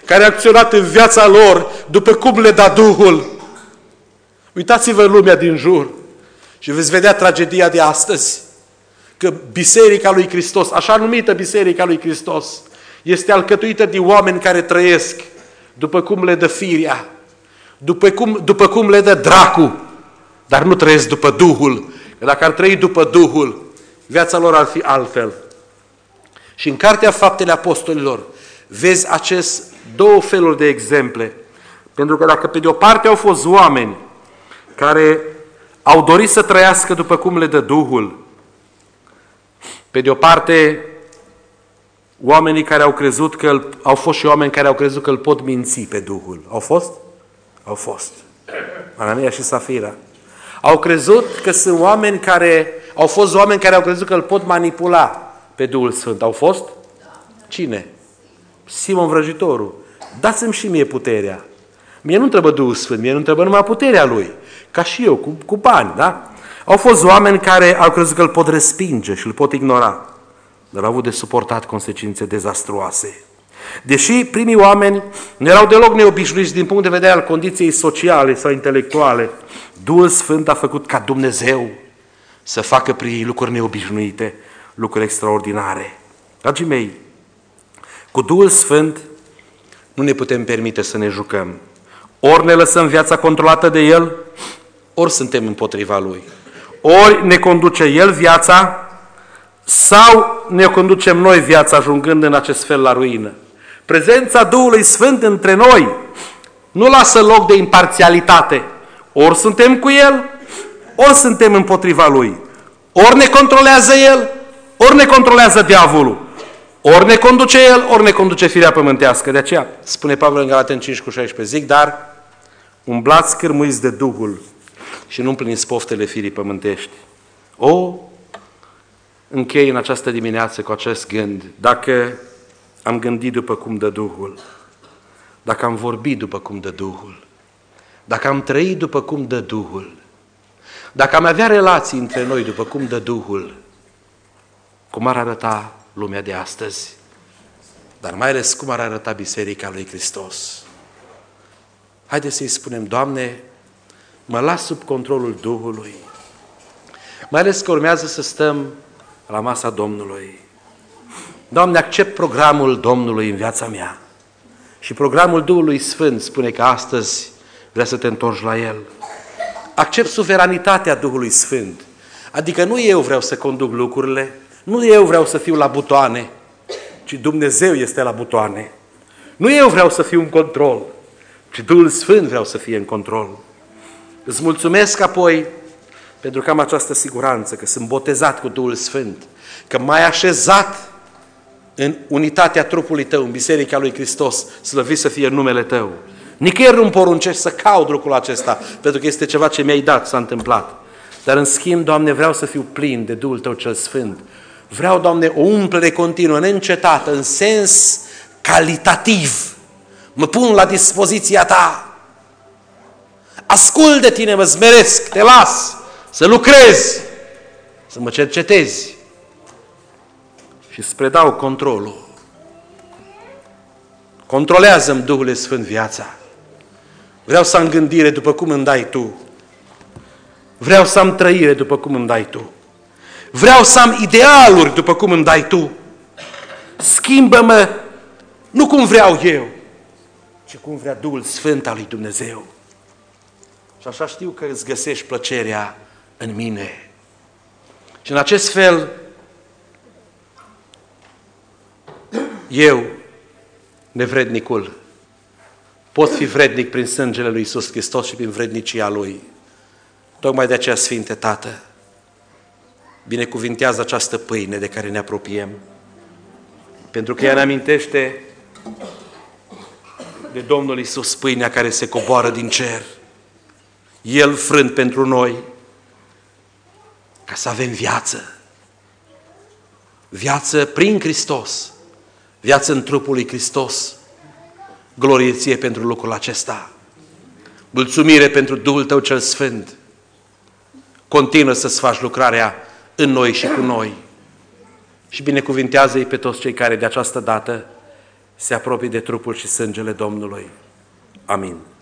care a acționat în viața lor după cum le da Duhul. Uitați-vă în lumea din jur și veți vedea tragedia de astăzi. Că Biserica lui Hristos, așa numită Biserica lui Hristos, este alcătuită de oameni care trăiesc după cum le dă firea, după cum, după cum le dă dracu, dar nu trăiesc după Duhul. Că dacă ar trăi după Duhul, viața lor ar fi altfel. Și în Cartea Faptele Apostolilor vezi acest două feluri de exemple. Pentru că dacă pe de o parte au fost oameni care au dorit să trăiască după cum le dă Duhul, pe de o parte oamenii care au crezut că îl, au fost și oameni care au crezut că îl pot minți pe Duhul. Au fost? Au fost. Anania și Safira. Au crezut că sunt oameni care, au fost oameni care au crezut că îl pot manipula pe Duhul Sfânt. Au fost? Cine? Simon Vrăjitorul. Dați-mi și mie puterea. Mie nu trebuie Duhul Sfânt, mie nu trebuie numai puterea Lui. Ca și eu, cu, cu bani, da? Au fost oameni care au crezut că îl pot respinge și îl pot ignora. Dar au avut de suportat consecințe dezastruoase. Deși primii oameni nu erau deloc neobișnuiți din punct de vedere al condiției sociale sau intelectuale, Duhul Sfânt a făcut ca Dumnezeu să facă prin ei lucruri neobișnuite, lucruri extraordinare. Dragii mei, cu Duhul Sfânt nu ne putem permite să ne jucăm. Ori ne lăsăm viața controlată de El, ori suntem împotriva Lui. Ori ne conduce El viața, sau ne conducem noi viața ajungând în acest fel la ruină. Prezența Duhului Sfânt între noi nu lasă loc de imparțialitate. Ori suntem cu El, ori suntem împotriva Lui. Ori ne controlează El, ori ne controlează diavolul. Ori ne conduce El, ori ne conduce firea pământească. De aceea spune Pavel în Galateni cinci cu șaisprezece, zic, dar umblați cârmuiți de Duhul și nu împliniți poftele firii pământești. O, închei în această dimineață cu acest gând. Dacă am gândit după cum dă Duhul, dacă am vorbit după cum dă Duhul, dacă am trăit după cum dă Duhul, dacă am avea relații între noi după cum dă Duhul, cum ar arăta lumea de astăzi, dar mai ales cum ar arăta Biserica lui Hristos. Haideți să-i spunem, Doamne, mă las sub controlul Duhului, mai ales că urmează să stăm la masa Domnului. Doamne, accept programul Domnului în viața mea. Și programul Duhului Sfânt spune că astăzi vrea să te întorci la El. Accept suveranitatea Duhului Sfânt. Adică nu eu vreau să conduc lucrurile, nu eu vreau să fiu la butoane, ci Dumnezeu este la butoane. Nu eu vreau să fiu în control, ci Duhul Sfânt vreau să fie în control. Îți mulțumesc apoi pentru că am această siguranță că sunt botezat cu Duhul Sfânt, că m-ai așezat în unitatea trupului Tău, în Biserica lui Hristos, slăvit să fie numele Tău. Nicăieri nu-mi poruncești să caut lucrul acesta, pentru că este ceva ce mi-ai dat, s-a întâmplat. Dar în schimb, Doamne, vreau să fiu plin de Duhul Tău cel Sfânt. Vreau, Doamne, o umplere continuă, neîncetată, în sens calitativ. Mă pun la dispoziția Ta. Ascult de Tine, mă smeresc, Te las să lucrezi, să mă cercetezi și să predau controlul. Controlează-mi, Duhule Sfânt, viața. Vreau să am gândire după cum îmi dai Tu. Vreau să am trăire după cum îmi dai Tu. Vreau să am idealuri după cum îmi dai Tu. Schimbă-mă nu cum vreau eu, ci cum vrea Duhul Sfânt al lui Dumnezeu. Și așa știu că îți găsești plăcerea în mine. Și în acest fel, eu, nevrednicul, pot fi vrednic prin sângele lui Iisus Hristos și prin vrednicia Lui. Tocmai de aceea, Sfinte Tată, binecuvintează această pâine de care ne apropiem, pentru că ea ne amintește de Domnul Iisus, pâinea care se coboară din cer, El frânt pentru noi, ca să avem viață. Viață prin Hristos, viață în trupul lui Hristos. Glorie Ție pentru lucrul acesta. Mulțumire pentru Duhul Tău cel Sfânt. Continuă să-ți faci lucrarea în noi și cu noi. Și binecuvintează-i pe toți cei care de această dată se apropie de trupul și sângele Domnului. Amin.